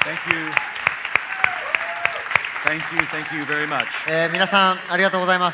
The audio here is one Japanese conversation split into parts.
Thank you. Thank you very much. 皆さんありがとうございます。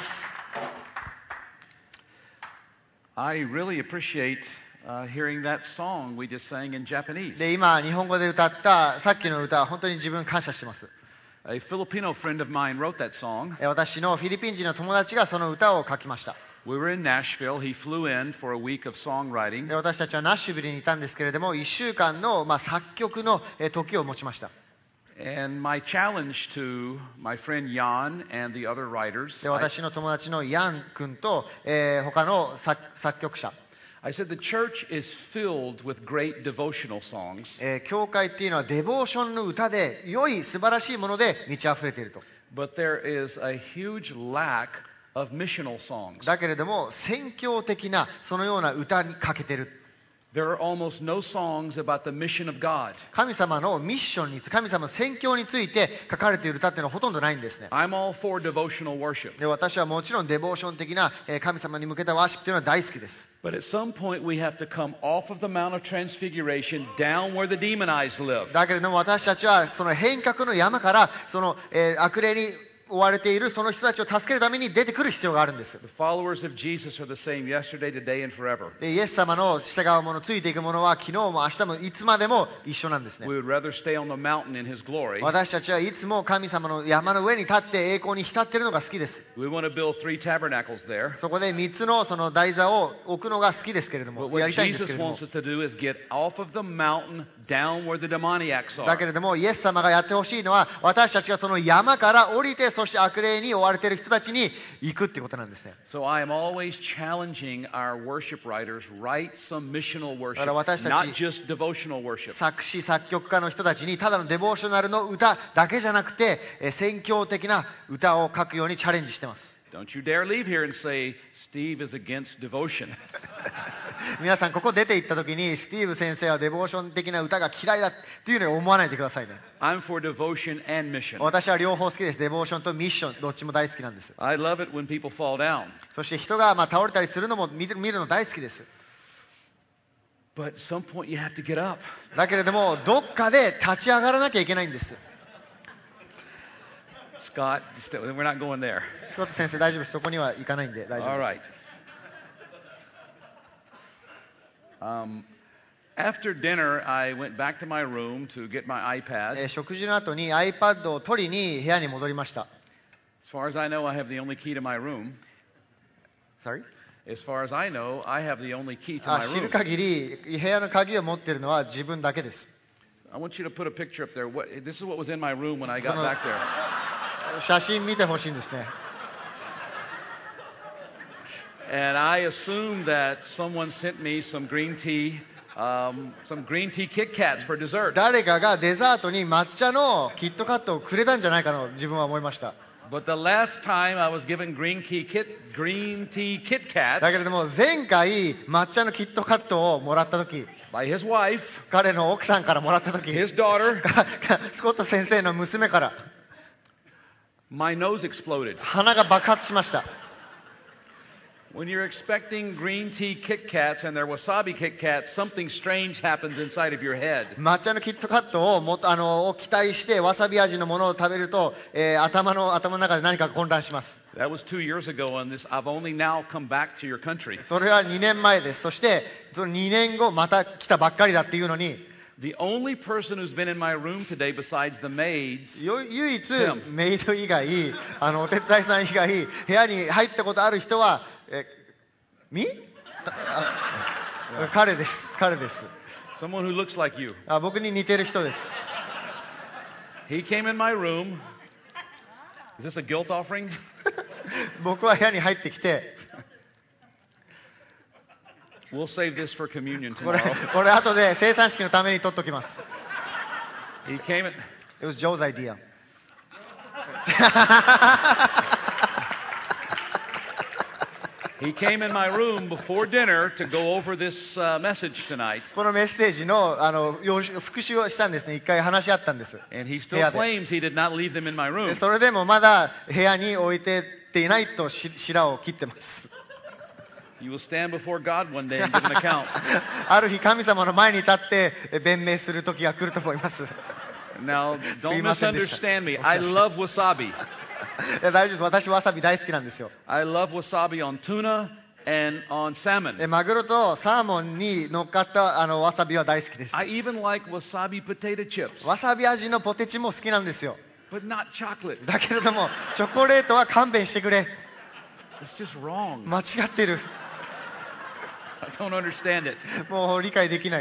I really appreciate hearing that song we just sang in Japanese. で、今日本語で歌ったさっきの歌は本当に自分感謝してます。 A Filipino friend of mine wrote that song. 私のフィリピン人の友達がその歌を書きました。 We were in Nashville. He flew in for a week of songwriting. で、私たちはナッシュビルにいたんですけれども、1週間の作曲の時を持ちました。 And my challenge to my friend Jan and the other writers. で、私の友達のヤン君と、他の作曲者。 I said the church is filled with great devotional songs. 教会っていうのはデボーションの歌で良い素晴らしいもので満ち溢れていると。 But there is a huge lack of missional songs. だけれども宣教的なそのような歌に欠けている。 There are almost no songs about the mission of God. 神様のミッションについて、神様の宣教について書かれている歌っていうのはほとんどないんですね。 I'm all for devotional worship. で、私はもちろんデボーション的な神様に向けたワーシップというのは大好きです。 But at some point we have to come off of the Mount of Transfiguration down where the demon eyes live. だけれども私たちはその変革の山からその、悪霊に追われているその人たちを助けるために出てくる必要があるんです。 The followers of Jesus are the same yesterday, today, and forever. で、イエス様の従う者、ついていく者は昨日も明日もいつまでも一緒なんですね。 We would rather stay on the mountain in His glory. 私たちはいつも神様の山の上に立って栄光に浸っているのが好きです。 We want to build 3 tabernacles there. そこで3つのその台座を置くのが好きですけれども、 But や what りたいんですけ Jesus れども wants us to do is get off of the mountain down where the demoniacs だけ are. れどもイエス様がやってほしいのは私たちがその山から降りてそして悪霊に追われている人たちに行くっていうことなんですね。 So I am always challenging our worship writers, write some missional worship, だから私たち not just devotional worship. 作詞作曲家の人たちにただのデボーショナルの歌だけじゃなくて宣教的な歌を書くようにチャレンジしてます。 Don't you dare leave here and say, Steve is against devotion. 皆さんここ出て行った時にスティーブ先生はデボーション的な歌が嫌いだっていうのに思わないでくださいね。 I'm for devotion and mission. 私は両方好きです。デボーションとミッションどっちも大好きなんです。 I love it when people fall down. そして人が倒れたりするのも見るの大好きです。 But at some point you have to get up. だけれどもどっかで立ち上がらなきゃいけないんです。 Scott, we're not going there. スコット先生大丈夫です。そこには行かないんで大丈夫 All で right. After dinner, I went back to my room to get my す。 iPad. 食事の後に iPad を取りに部屋に戻りました。 As far as I know, I have the only key to my room. Sorry? As far as I know, I have the only key to あ、 my 知る room. 限り部屋の鍵を持っているのは自分だけです。 I want you to put a picture up there. This is what was in my room when I got back there. 写真見てほしいんですね。 And I assumed that someone sent me some green tea Kit Kats for dessert. 誰かがデザートに抹茶のキットカットをくれたんじゃないかと自分は思いました。 But the last time I was given green tea Kit だけれど Kats も前回抹茶のキットカットをもらった時、 by his wife, 彼の奥さんからもらった時、 his daughter, スコット先生の娘から my nose exploded. 鼻が爆発しました。 When you're expecting green tea Kit Kats and they're wasabi Kit Kats, something strange happens inside of your head. 抹茶のキットカットを期待してわさび味のものを食べると、頭の中で何か混乱します。 That was 2 years ago on this. I've only now come back to your country. それは2年前です。そしてその2年後また来たばっかりだっていうのに、 The only person who's been in my room today besides the maids, 唯一メイド以外お手伝いさん以外部屋に入ったことある人は彼です。 someone who looks like you. 僕に似てる人です。 He came in my room. Is this a guilt offering? 僕は部屋に入ってきて、 We'll save this for communion これ tomorrow. 後で生産式のために取っときます。 He came in. It was Joe's idea. He came in my room before dinner to go over this message tonight. このメッセージの復習をしたんですね。一回話し合ったんです。 And he 部屋 still で claims he did not leave them in my で room. それでもまだ部屋に置いてっていないと白を切ってます。 You will stand before God one day and give an account. ある日神様の前に立って弁明する時が来ると思います。 Now, すい don't ませんでした。 misunderstand me. I love wasabi. いや大丈夫です。私わさび大好きなんですよ。 I love wasabi on tuna and on salmon. マグロとサーモンに乗っかったわさびは大好きです。 I even like wasabi potato chips, わさび味のポテチも好きなんですよ。 but not chocolate. だけれどもチョコレートは勘弁してくれ。 It's just wrong. 間違ってる。 I don't understand it. もう理解できない。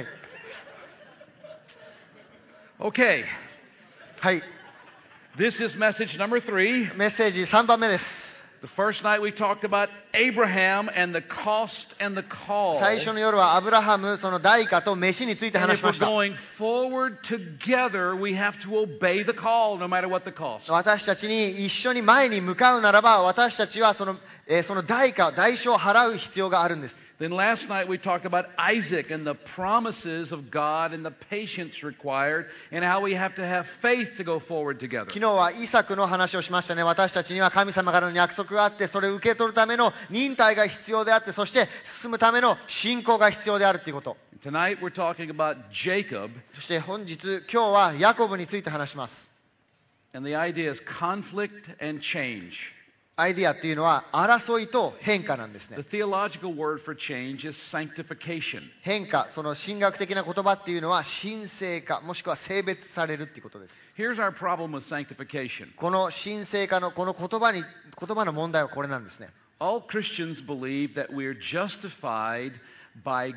Okay, はい。 this is message number 3. メッセージ3番目です。 The first night we talked about Abraham and the cost and the call. 最初の夜はアブラハム、その代価と飯について And 話 if しま we're した。 going forward together, we have to obey the call no matter what the cost. 私たちに一緒に前に向かうならば、私たちはその代価、代償を払う必要があるんです。 Then last night we talked about Isaac and the promises of God and the patience required and how we have to have faith to go forward together. 昨日はイサクの話をしましたね。私たちには神様からの約束があって、それを受け取るための忍耐が必要であって、そして進むための信仰が必要であるということ。 Tonight we're talking about Jacob, そして今日はヤコブについて話します。 and the idea is conflict and change. アイディアっていうのは争いと変化なんですね The。theological word for change is sanctification. 変化、その神学的な言葉っていうのは神聖化、もしくは性別されるっていうことです。 Here's our problem with sanctification. この神聖化のこの言葉の問題はこれなんですね。 All Christians believe that we're justified by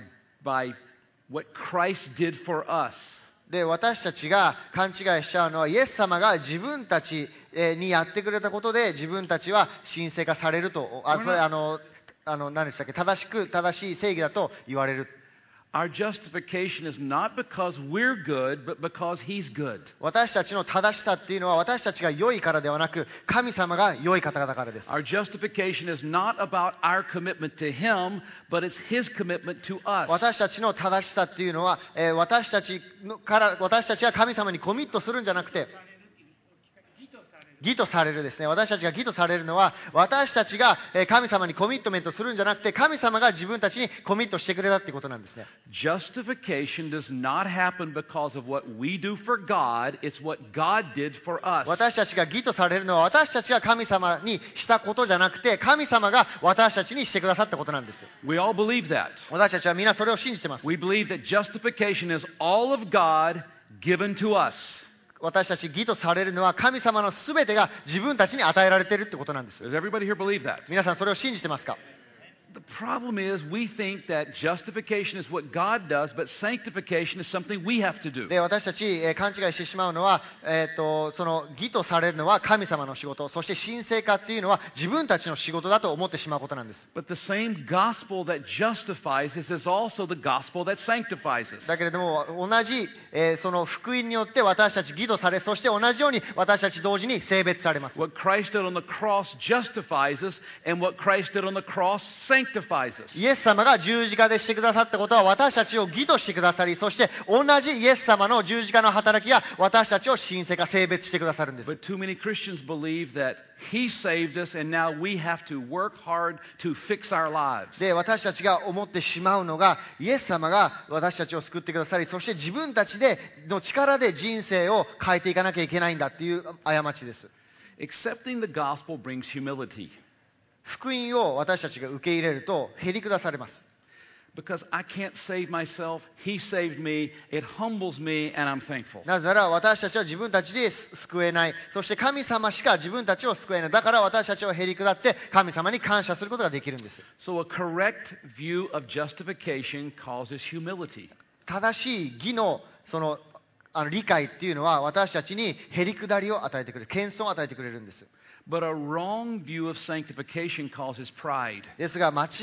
what Christ did for us. で、私たちが勘違いしちゃうのは、イエス様が自分たちにやってくれたことで自分たちは神聖化されると、これ何でしたっけ、正しい正義だと言われる。 Our justification is not because we're good, but because He's good. 私たちの正しさっていうのは私たちが良いからではなく、神様が良い方だからです。 Our justification is not about our commitment to Him, but it's His commitment to us. 私たちの正しさっていうのは、私たちが神様にコミットするんじゃなくて、義とされるですね。私たちが義とされるのは、私たちが神様にコミットメントするんじゃなくて、神様が自分たちにコミットしてくれたってことなんですね。 Justification does not happen because of what we do for God, it's what God did for us. 私たちが義とされるのは、私たちが神様にしたことじゃなくて、神様が私たちにしてくださったことなんです。 We all believe that. 私たちは皆それを信じてます。 We believe that justification is all of God given to us. 私たち義とされるのは神様のすべてが自分たちに与えられているってことなんです。 Does everybody here believe that? 皆さんそれを信じてますか？ The problem is we think that justification is what God does, but sanctification is something we have to do. で、私たち、勘違いしてしまうのは、その義とされるのは神様の仕事、そして神聖化っていうのは自分たちの仕事だと思ってしまうことなんです。 But the same gospel that justifies us is also the gospel that sanctifies us. だけれども同じ、その福音によって私たち義とされ、そして同じように私たち同時に性別されます。 What Christ did on the cross justifies us, and what Christ did on the cross sanctifies us. イエス様が十字架でしてくださったことは私たちを義としてくださり、そして同じイエス様の十字架の働きが私たちを神聖化、性別してくださるんです。 But too many Christians believe that He saved us, and now we have to work hard to fix our lives. で、私たちが思ってしまうのが、イエス様が私たちを救ってくださり、そして自分たちの力で人生を変えていかなきゃいけないんだっていう過ちです。 Accepting the gospel brings humility. 福音を私たちが受け入れるとへりくだされます。 Because I can't save myself, He saved me, it humbles me, and I'm thankful. なぜなら私たちは自分たちで救えない。そして神様しか自分たちを救えない。だから私たちはへりくだって神様に感謝することができるんです。 So a correct view of justification causes humility. 正しい義の理解っていうのは私たちにへりくだりを与えてくれる、謙遜を与えてくれるんです。 But a wrong view of sanctification causes pride. ですが間違った、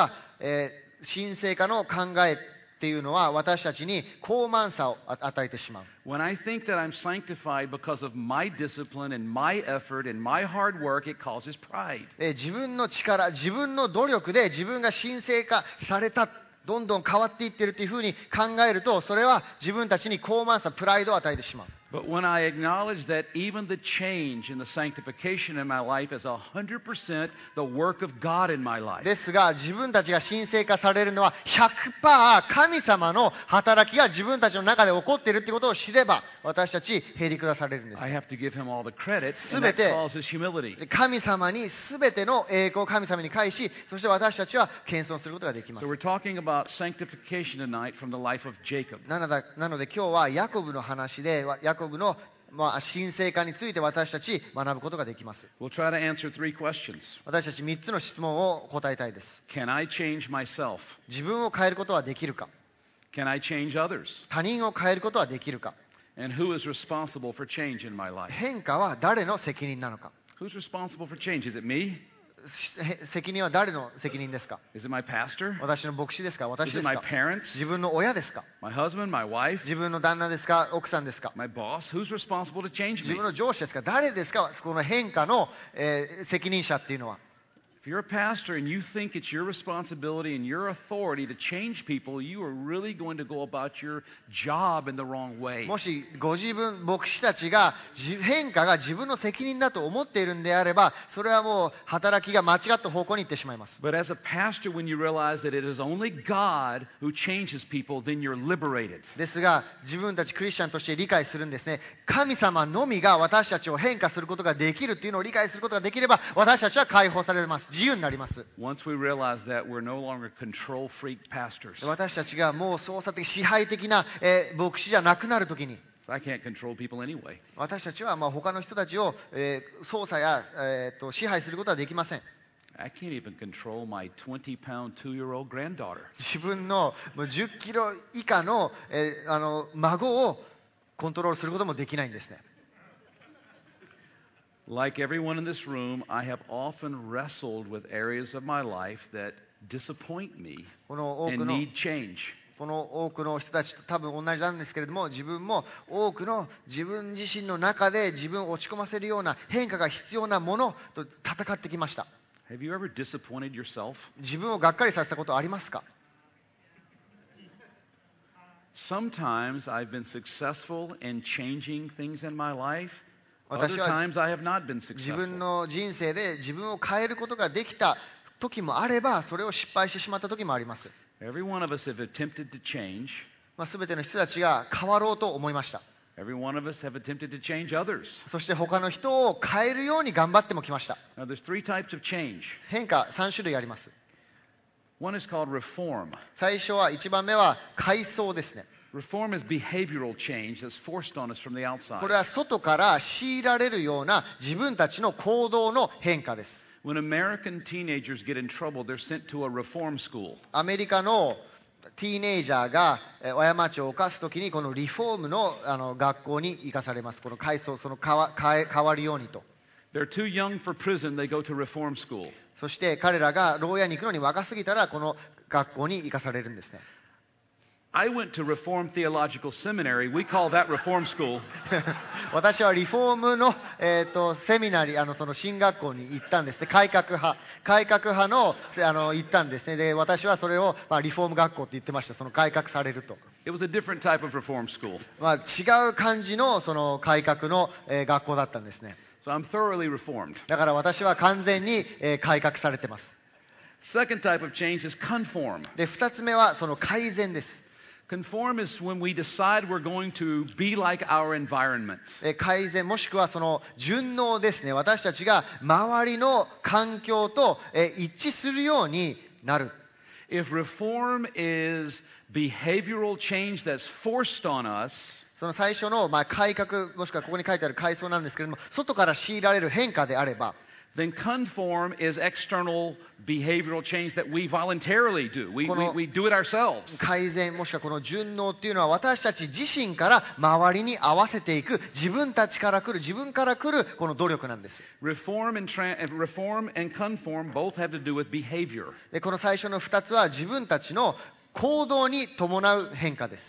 神聖化の考えっていうのは私たちに高慢さを与えてしまう。 When I think that I'm sanctified because of my discipline and my effort and my hard work, it causes pride. 自分の力、自分の努力で自分が神聖化された、どんどん変わっていっているというふうに考えると、それは自分たちに高慢さ、プライドを与えてしまう。 But when I acknowledge that even the change in the sanctification in my life is 100% the work of God in my life. ですが、自分たちが神聖化されるのは 100% 神様の働きが自分たちの中で起こっているということを知れば、私たちへり下されるんです。 I have to give him all the credit, and that causes humility. 神様に全ての栄光を神様に返し、そして私たちは謙遜することができます。 So we're talking about sanctification tonight from the life of Jacob. なので今日はヤコブの話で、ヤコブの神聖化について私たち学ぶことができます。 We'll try to answer 3 questions. 私たち3つの質問を答えたいです。 Can I change myself? 自分を変えることはできるか。 Can I change others? 他人を変えることはできるか。 And who is responsible for change in my life? 変化は誰の責任なのか。 Who's responsible for change? Is it me? 責任は誰の責任ですか。 Is it my pastor? 私の牧師ですか。私 Is で it す my か。 parents? 自分の親ですか。 My husband? My wife? 自分の旦那ですか。奥さんですか。 My boss? Who's responsible to change 自 me? 分の上司ですか。誰ですか。この変化の、責任者っていうのは。 If you're a pastor and you think it's your responsibility and your authority to change people, you are really going to go about your job in the wrong way. もしご自分、牧師たちが変化が自分の責任だと思っているんであれば、それはもう働きが間違った方向に行ってしまいます。 But as a pastor, when you realize that it is only God who changes people, then you're liberated. ですが、自分たちクリスチャンとして理解するんですね。神様のみが私たちを変化することができるというのを理解することができれば、私たちは解放されます。自由になります。 Once we realize that, we're no longer control freak pastors. 私たちがもう操作的、支配的な、牧師じゃなくなるときに、 So I can't control people anyway. 私たちは他の人たちを、操作や、支配することはできません。 I can't even control my 20-pound 2-year-old granddaughter. 自分のもう10キロ以下の、孫をコントロールすることもできないんですね。 Like everyone in this room, I have often wrestled with areas of my life that disappoint me この多 and くの need change. この多くの人たちと多分同じなんですけれども、自分も多くの自分自身の中で自分を落ち込ませるような変化が必要なものと戦ってきました。 Have you ever disappointed yourself? 自分をがっかりさせたことありますか。 Sometimes I've been successful in changing things in my life. Other 私は times I have not been 自分 successful. の人生で自分を変えることができた時もあれば、それを失敗してしまった時もあります。 Every one of us have attempted to change. 全ての人たちが変わろうと思いました。 Every one of us have attempted to change others. そして他の人を変えるように頑張ってもきました。 Now there's 3 types of change. 変化3種類あります。 One is called reform. 最初は1番目は改装ですね。 Reform is behavioral change that's forced on us from the outside. これは外から強いられるような自分たちの行動の変化です。 When American teenagers get in trouble, they're sent to a reform school. アメリカのティーネイジャーが過ちを犯すときにこのリフォームの、学校に行かされます。この改装、その変わるようにと。 They're too young for prison, they go to reform school. そして彼らが牢屋に行くのに若すぎたらこの学校に行かされるんですね。 I went to Reformed Theological Seminary. We call that reform school. 私はリフォームの、セミナリその進学校に行ったんですね。改革派の、行ったんですね。で私はそれを、リフォーム学校って言ってました。その改革されると。 It was a different type of reform school. 違う感じのその改革の、学校だったんですね。 So I'm thoroughly reformed. だから私は完全に、改革されてます。 Second type of change is conform. で2つ目はその改善です。 Conform is when we decide we're going to be like our environment. 改善もしくはその順応ですね。私たちが周りの環境と一致するようになる。 If reform is behavioral change that's forced on us, その最初の改革もしくはここに書いてある改装なんですけれども、外から強いられる変化であれば、 then conform is external behavioral change that we voluntarily do. We do it ourselves. 改善もしくはこの順応っていうのは私たち自身から周りに合わせていく自分から来るこの努力なんです。 Reform and conform both have to do with behavior. でこの最初の2つは自分たちの行動に伴う変化です。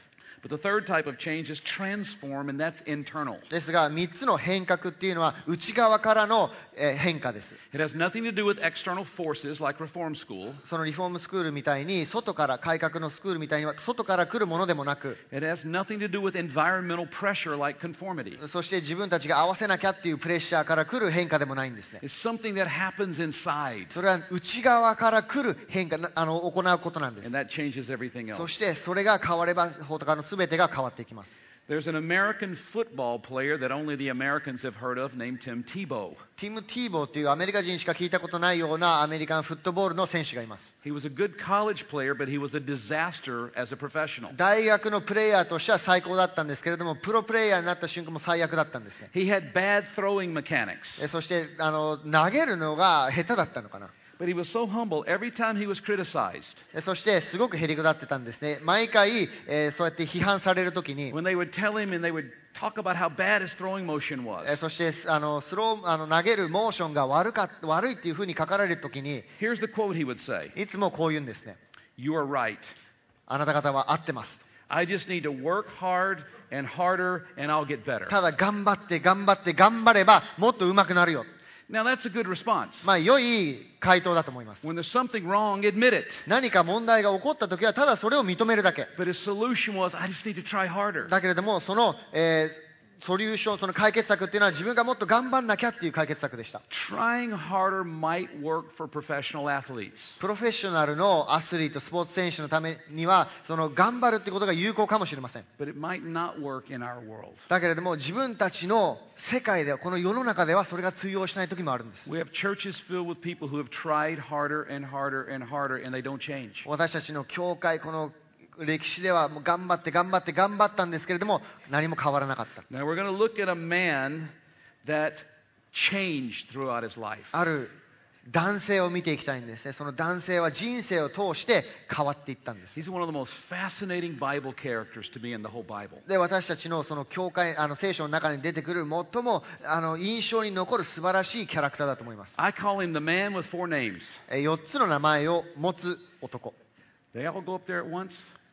But the third type of change is transform, and that's internal. ですが、3つの変革っていうのは内側からの変化です。 It has nothing to do with external forces like reform school. そのリフォームスクールみたいに、外から改革のスクールみたいには外から来るものでもなく、 It has nothing to do with environmental pressure like conformity. そして自分たちが合わせなきゃっていうプレッシャーから来る変化でもないんですね。 It's something that happens inside, それは内側から来る変化、行うことなんです。 and that changes everything そ else. してそれが変われば他の全てが変わっていきます。 There's an American football player that only the Americans have heard of named Tim Tebow. ティム・ティーボーというアメリカ人しか聞いたことないようなアメリカンフットボールの選手がいます。 He was a good college player, but he was a disaster as a professional. 大学のプレイヤーとしては最高だったんですけれども、プロプレイヤーになった瞬間も最悪だったんですね。 He had bad throwing mechanics, そして投げるのが下手だったのかな。 but he was so humble every time he was criticized. そしてすごくへりくだってたんですね。毎回、そうやって批判されるときに、 When they would tell him and they would talk about how bad his throwing motion was. そして投げるモーションが悪いっていうふうに書かれるときに、 Here's the quote he would say. いつもこう言うんですね。 You are right. あなた方は合ってます。 I just need to work hard and harder and I'll get better. ただ頑張ればもっと上手くなるよ。 Now that's a good response. 良い回答だと思います。 When there's something wrong, admit it. 何か問題が起こったときはただそれを認めるだけ。 But his solution was, I just need to try harder. だけれどもその、ソリューション、その解決策っていうのは自分がもっと頑張んなきゃっていう解決策でした。 Trying harder might work for professional athletes. プロフェッショナルのアスリート、スポーツ選手のためにはその頑張るってことが有効かもしれません。 But it might not work in our world. だけれども自分たちの世界では、この世の中ではそれが通用しない時もあるんです。 We have churches filled with people who have tried harder and harder and harder and they don't change. 私たちの教会、この歴史ではもう頑張ったんですけれども何も変わらなかった。 Now we're going to look at a man that changed throughout his life. ある男性を見ていきたいんですね。その男性は人生を通して変わっていったんです。 He's one of the most fascinating Bible characters to me in the whole Bible. で、私たちのその教会、聖書の中に出てくる最も印象に残る素晴らしいキャラクターだと思います。 I call him the man with four names. 4つの名前を持つ男。 They all go up there at once?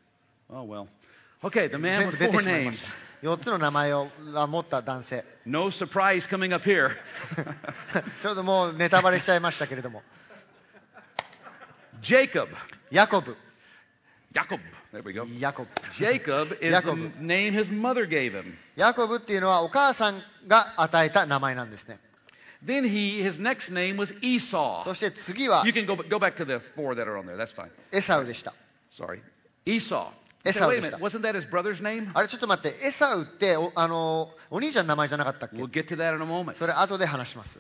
Oh, well. Okay, the man with 出て four しまいま names. した。4つの名前を持った男性。 No surprise coming up here. ちょうどもうネタバレしちゃいましたけれども。 Jacob. ヤコブ。 Jacob. There we go. ヤコブ。 Jacob is Jacob. the name his mother gave him. ヤコブっていうのはお母さんが与えた名前なんですね。 Then his next name was Esau. そして次は You can go back to the four that are on there. That's fine. エサウでした。 Sorry. Esau. You say, Esau wait a でした。 minute. Wasn't that his brother's name? あれちょっと待って、エサウってお兄ちゃんの名前じゃなかったっけ？ We'll get to that in a moment. それ後で話します。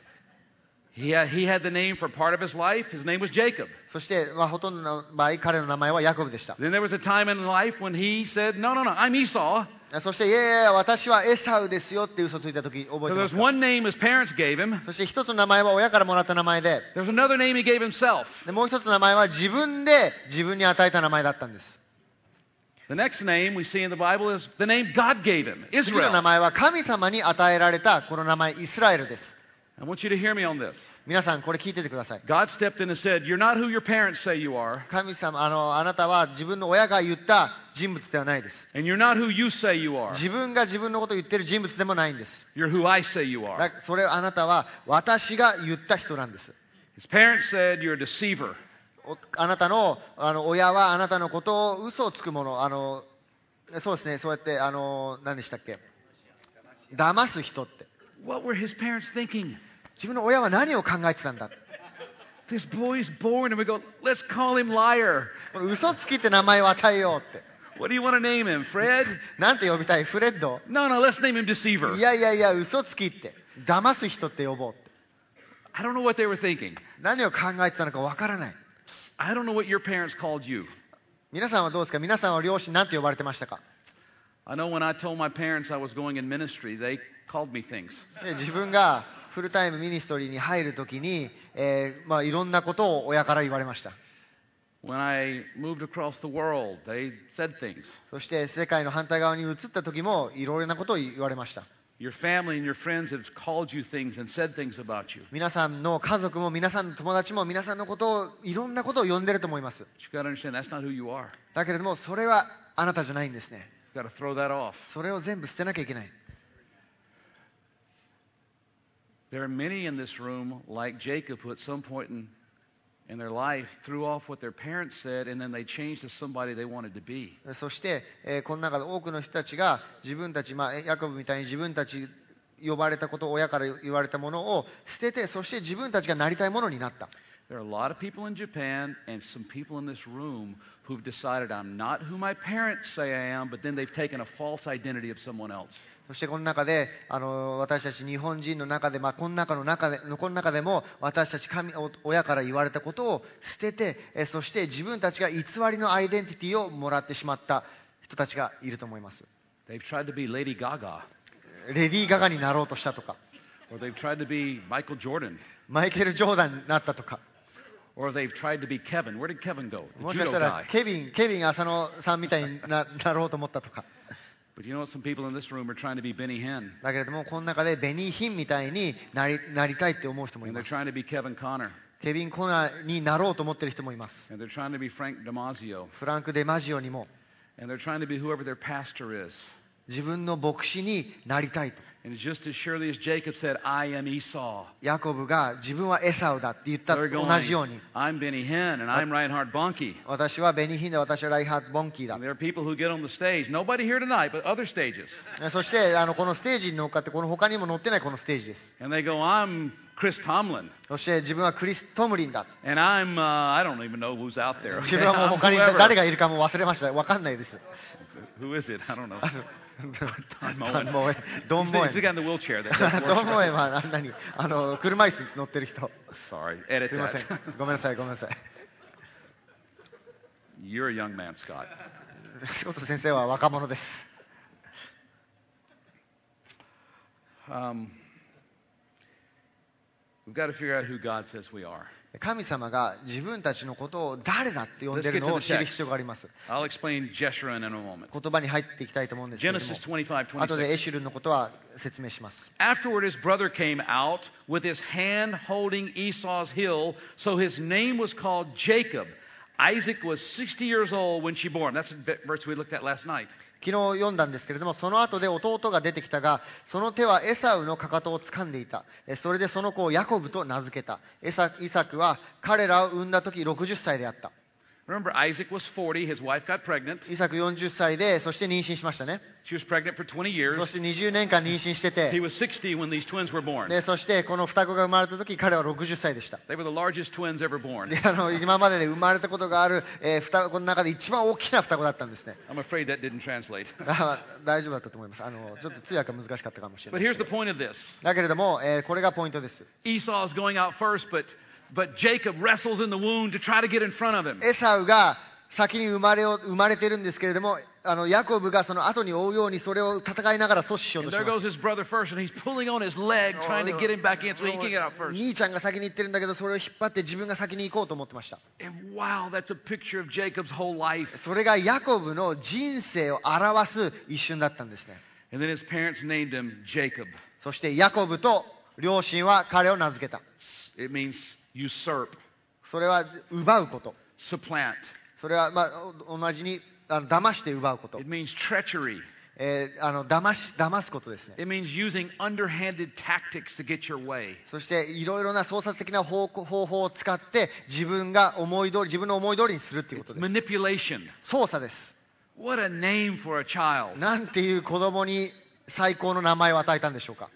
He had the name for part of his life. His name was Jacob. そして、ほとんどの場合彼の名前はヤコブでした。 Then there was a time in life when he said, No, I'm Esau. そしていやいや私はエサウですよって嘘ついた時覚え So てま there's すか？ one name his parents gave him. そして一つの名前は親からもらった名前で、 There's another name he gave himself. でもう一つの名前は自分で自分に与えた名前だったんです。 The next name we see in the Bible is the name God gave him, 次の名 Israel. 前は神様に与えられたこの名前イスラエルです。 I want you to hear me on this. 皆さんこれ聞いててください。 God stepped in and said, You're not who your parents say you are, 神様あなたは自分の親が言った人物ではないです。 and you're not who you say you are. 自分が自分のことを言ってる人物でもないんです。 You're who I say you are. それあなたは私が言った人なんです。 His parents said, You're a deceiver. あなたの親はあなたのことを嘘をつくもの、そうですね、そうやって何でしたっけ、騙す人って。 What were his parents thinking? 自分の親は何を考えてたんだ。 This boy's born, and we go, Let's call him liar. この嘘つきって名前を与えようって。 What do you want to name him, Fred? なんて呼びたい？フレッド？ No, let's name him deceiver. いや嘘つきって騙す人って呼ぼうって。 I don't know what they were thinking. 何を考えてたのかわからない。 I don't know what your parents called you. 皆さんはどうですか？皆さんは両親なんて呼ばれてましたか？ I know when I told my parents I was going in ministry, they called me things. で自分がフルタイムミニストリーに入るときに、いろんなことを親から言われました。 When I moved across the world, they said things. そして世界の反対側に移った時もいろいろなことを言われました。 Your family and your friends have called you things and said things about you. 皆さんの家族も皆さんの友達も皆さんのことをいろんなことを呼んでると思います。 But you got to understand, that's not who you are. だけれどもそれはあなたじゃないんですね。 Got to throw that off. それを全部捨てなきゃいけない。 There are many in this room, like Jacob, who at some point in their life threw off what their parents said, and then they changed to somebody they wanted to be. そして、この中で多くの人たちが自分たち、ヤコブみたいに自分たち呼ばれたこと、親から言われたものを捨てて、そして自分たちがなりたいものになった。 There are a lot of people in Japan and some people in this room who've decided I'm not who my parents say I am, but then they've taken a false identity of someone else. そしてこの中で私たち日本人の中で、この中でも私たち親から言われたことを捨てて、そして自分たちが偽りのアイデンティティをもらってしまった人たちがいると思います。 They've tried to be Lady Gaga. レディー・ガガになろうとしたとか、 Or they've tried to be Michael Jordan. マイケル・ジョーダンになったとか、 Or they've tried to be Kevin. Where did Kevin go? も The しかし judo たら guy. ケビン浅野さんみたいになろうと思ったとか。 But you know what? Some people in this room are trying to be Benny Hinn. だけれどもこの中でベニー・ヒンみたいになりたいって思う人もい And ま they're す。 trying to be Kevin Connor. ケビン・コナーになろうと思っている人もいます。 And they're trying to be Frank DiMaggio. フランク・デマジオにも And they're trying to be whoever their pastor is. 自分の牧師になりたいと。 And just as surely as Jacob said, I am Esau. ヤコブが自分はエサウだって言ったと They're 同 going, じように、 I'm Benny Hinn and I'm Reinhard Bonnke. 私はベニー・ヒンで私はライハート・ボンキーだ And。there are people who get on the stage. Nobody here tonight, but other stages. そしてこのステージに乗っかって、この他にも乗ってないこのステージです。 And they go, I'm Chris Tomlin. そして自分はクリス・トムリンだ。 And I'm, I don't even know who's out there. 自分はもう I'm 他に whoever. 誰がいるかも忘れました。わかんないです。 Who is it? I don't know. ドンモエン。ドンモエ He's the ン。 guy in the wheelchair. That ドンモエン works. は車椅子に乗ってる人。 Sorry, edit すいません that. ごめんなさい、ごめんなさい。 You're a young man, Scott. 仕事先生は若者です。 We've got to figure out who God says we are. 神様が自分たちのことを誰だって呼んでるのを知る必要があります。 I'll explain Jeshurun in a moment. 言葉に入っていきたいと思うんですけれども、 Genesis 25:26. 後でエシュルンのことは説明します。 Afterward, his brother came out with his hand holding Esau's heel, so his name was called Jacob. Isaac was 60 years old when she bore him. That's the verse we looked at last night. 昨日読んだんですけれども、その後で弟が出てきたが、その手はエサウのかかとを掴んでいた。それでその子をヤコブと名付けた。イサクは彼らを産んだ時60歳であった。 Remember, Isaac was 40. His wife got pregnant. イサク40歳で、そして妊娠しましたね。 She was pregnant for 20 years. そして20年間妊娠して He て、 was 60 when these twins were born. でそしてこの双子が生まれた時、彼は60歳でした。 They were the largest twins ever born. で今までで生まれたことがある、双子の中で一番大きな双子だったんですね。 I'm afraid that didn't translate. 大丈夫だったと思います。ちょっと通訳が難しかったかもしれな But い。 here's the point of this. だけれども、これがポイントです。 Esau is going out first, but Jacob wrestles in the womb to try to get in front of him. エサウが先に生まれてるんですけれども、ヤコブがその後に追うようにそれを戦いながら阻止しよう And とし there ま goes す。 his brother first, and he's pulling on his leg, trying to get him back in so he can get out first. 兄ちゃんが先に行ってるんだけど、それを引っ張って自分が先に行こうと思ってました。 And wow, that's a picture of Jacob's whole life. それがヤコブの人生を表す一瞬だったんですね。 And then his parents named him Jacob. そしてヤコブと両親は彼を名付けた。 It means usurp, それは奪うこと。 supplant. それは同じに騙して奪うこと。 It means treachery. 騙すことですね。 It means using underhanded tactics to get your way. そしていろいろな創作的な方法を使って自分の思い通りにするということ It's です。 manipulation. 操作です。 What a name for a child. なんていう子供に最高の名前を与えたんでしょうか。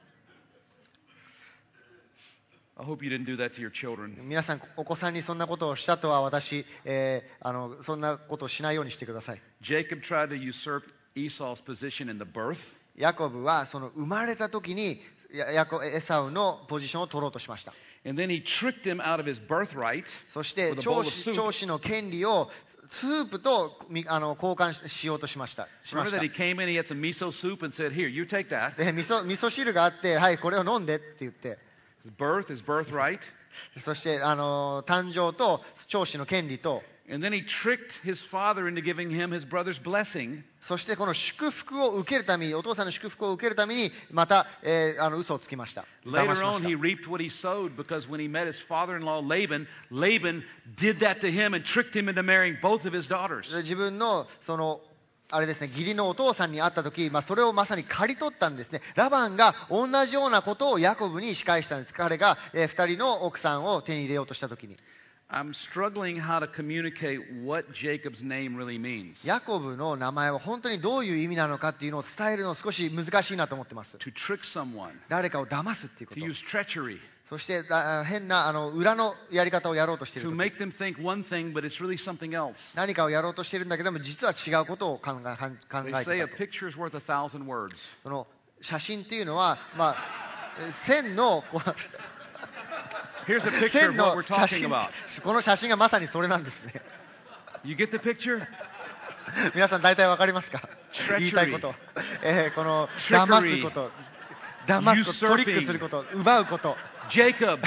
I hope you didn't do that to your children. 皆さんお子さんにそんなことをしたとは私、そんなことをしないようにしてください。 Jacob tried to usurp Esau's position in the birth. ヤコブはその生まれた時にエサウのポジションを取ろうとしました。 And then he tricked him out of his birthright そして with a bowl of 長 soup. 子の権利をスープと交換しようとしました。 Remember that he came in, he had some miso soup and said, Here, you take that. で味噌汁があって、はい、これを飲んでって言って、 His birth, his birthright. そして誕生と長子の権利と、 And then he tricked his father into giving him his brother's blessing. そしてこの祝福を受けるために、お父さんの祝福を受けるために、また、嘘をつきました。騙 Later しま on, した he reaped what he sowed because when he met his father-in-law Laban, Laban did that to him and tricked him into marrying both of his daughters. 自分のそのあれですね、義理のお父さんに会った時、それをまさに刈り取ったんですね。ラバンが同じようなことをヤコブに仕返したんです。彼が2人の奥さんを手に入れようとした時に。 I'm struggling how to communicate what Jacob's name really means. ヤコブの名前は本当にどういう意味なのかっていうのを伝えるの少し難しいなと思ってます。 To trick someone, 誰かを騙すっていうこ to と。 use treachery, そして変な裏のやり方をやろうとしてい to る。 make them think one thing, but it's really something else. 何かをやろうとしているんだけども、実は違うことを考え They て say a たと。 picture is worth 1,000 words. その写真っていうのは、線の Here's a picture 線 of の what we're 写 talking 真、 about. この写真がまさにそれなんですね。 You get the picture? 皆さん大体わかりますか？ Treachery. 言いたいこと。この Trickery. 騙すこと、騙すこと、トリック Usurping. すること、奪うこと。 Jacob.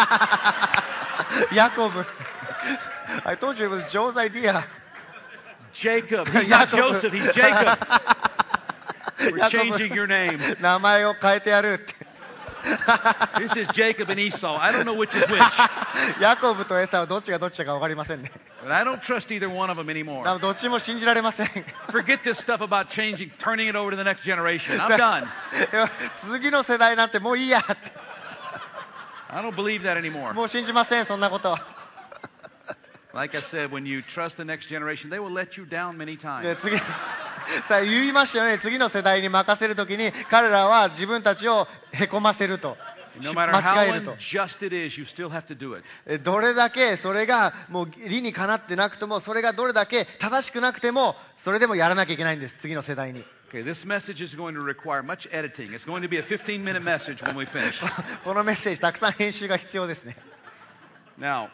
ヤコブ。I told you it was Joe's idea. Jacob. He's not Joseph, he's Jacob. We're ヤコブ changing your name. 名前を変えてやるって。 This is Jacob and Esau. I don't know which is which. ヤコブとエサはどっちがどっちか分かりませんね。 But I don't trust either one of them だ anymore. からどっちも信じられません。 Forget this stuff about changing, turning it over to the next generation. I'm done. 次の世代なんてもういいやって。 I don't believe that anymore. もう信じません、そんなこと。 Like I said, when you trust the next generation, they will let you down many で times. 次さあ言いましたよね、次の世代に任せるときに彼らは自分たちをへこませると。 No matter 間 how 違えると。 unjust it is, you still have to do it. どれだけそれがもう理にかなってなくても、それがどれだけ正しくなくても、それでもやらなきゃいけないんです、次の世代に。 Okay, this message is going to require much editing. It's going to be a 15-minute message when we finish. このメッセージたくさん編集が必要ですね。 Now,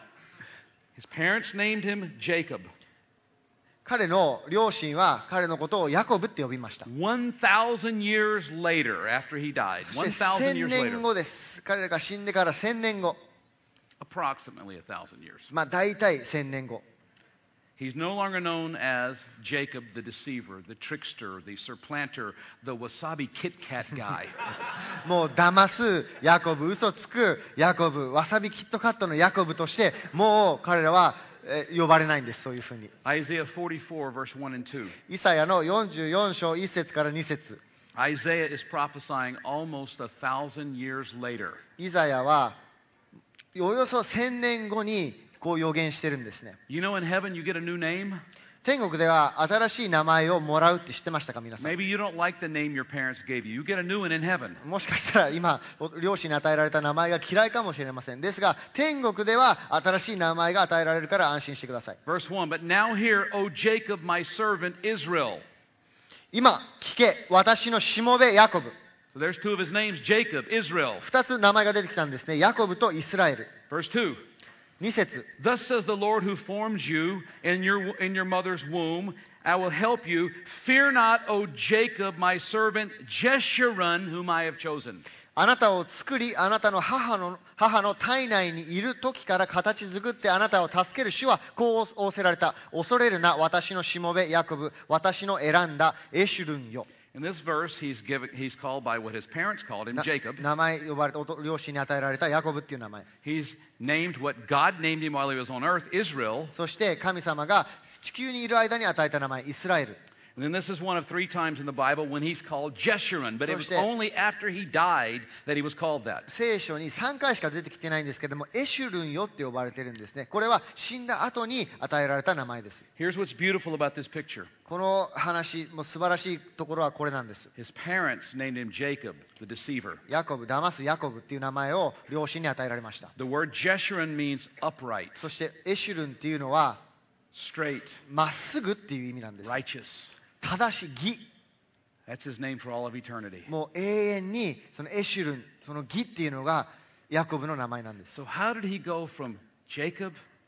his parents named him Jacob. 彼の両親は彼のことをヤコブって呼びました。 1,000 years later, after he died, そして 1,000 1000 years 年 later, 後です。彼が死んでから1000年後。 approximately 1,000 years. 大体1000年後。 He's no longer known as Jacob the deceiver, the trickster, the supplanter, the wasabi Kit Kat guy. もう騙すヤコブ、嘘つくヤコブ、わさびキットカットのヤコブとして、もう彼らは呼ばれないんです、そういうふうに。 Isaiah 44, verse 1 and 2. イサヤの44章1節から2節。 Isaiah is prophesying almost 1,000 years later. イザヤはおよそ1000年後にこう予言してるんですね。 You know, in heaven, you get a new name. 天国では新しい名前をもらうって知ってましたか、皆さん。 Maybe you don't like the name your parents gave you. You get a new one in heaven. もしかしたら今、両親に与えられた名前が嫌いかもしれません。ですが、天国では新しい名前が与えられるから安心してください。 Verse 1, But now hear, O Jacob, my servant Israel. 今、聞け、私のしもべヤコブ。 So there's two of his names, Jacob, Israel. 二つ名前が出てきたんですね。ヤコブとイスラエル。 Verse 2, 2節。 Thus says the Lord who formed you in your mother's womb, I will help you. Fear not, O Jacob, my servant, Jeshurun, whom I have chosen. あなたを作り、あなたの母の体内にいる時から形作ってあなたを助ける主はこう仰せられた。恐れるな、私のしもべヤコブ、私の選んだエシュルンよ。 In this verse, he's called by what his parents called him, Jacob. 名前呼ばれた、両親に与えられたヤコブっていう名前。 He's named what God named him while he was on earth, Israel. そして神様が地球にいる間に与えた名前、イスラエル。 And then this is one of 3 times in the Bible when he's called Jeshurun. But it was そして、 only after he died that he was called that. 聖書に3回しか出てきてないんですけども、エシュルンよって呼ばれてるんですね。これは死んだ後に与えられた名前です。 Here's what's beautiful about this picture. この話、もう素晴らしいところはこれなんです。 His parents named him Jacob, the deceiver. ヤコブ、騙すヤコブっていう名前を両親に与えられました。 The word Jeshurun means upright, そしてエシュルンっていうのは、 straight, まっすぐっていう意味なんです。 righteous. 正しい義。 That's his name for all of eternity. もう永遠にそのエシュルン、その義っていうのがヤコブの名前なんです。 So how did he go from Jacob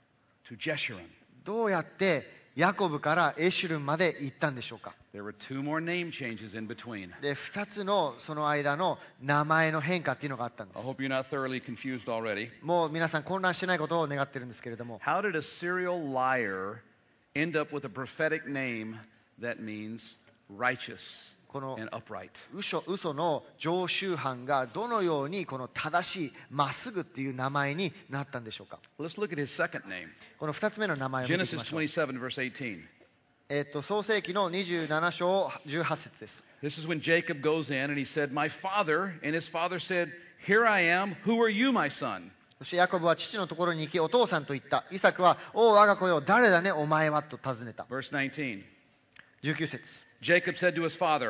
to Jeshurun? どうやってヤコブからエシュルンまで行ったんでしょうか。 There were 2 more name changes in between. で、2つのその間の名前の変化っていうのがあったんで I す。 hope you're not thoroughly confused already. もう皆さん混乱してないことを願ってるんですけれども、 How did a serial liar end up with a prophetic name that means righteous この and upright? 嘘の常習犯がどのようにこの正しい、まっすぐっていう名前になったんでしょうか。 Let's look at his second name. この2つ目の名前を見ていき Genesis ましょう。 27, verse 18. 創世記の27章18節です。 This is when Jacob goes in and he said, My father, and his father said, Here I am, who are you, my son? そしてヤコブは父のところに行き、お父さんと言った。イサクは、おお我が子よ、誰だね、お前はと尋ねた。 Verse 19. 19節。 Jacob said to his father,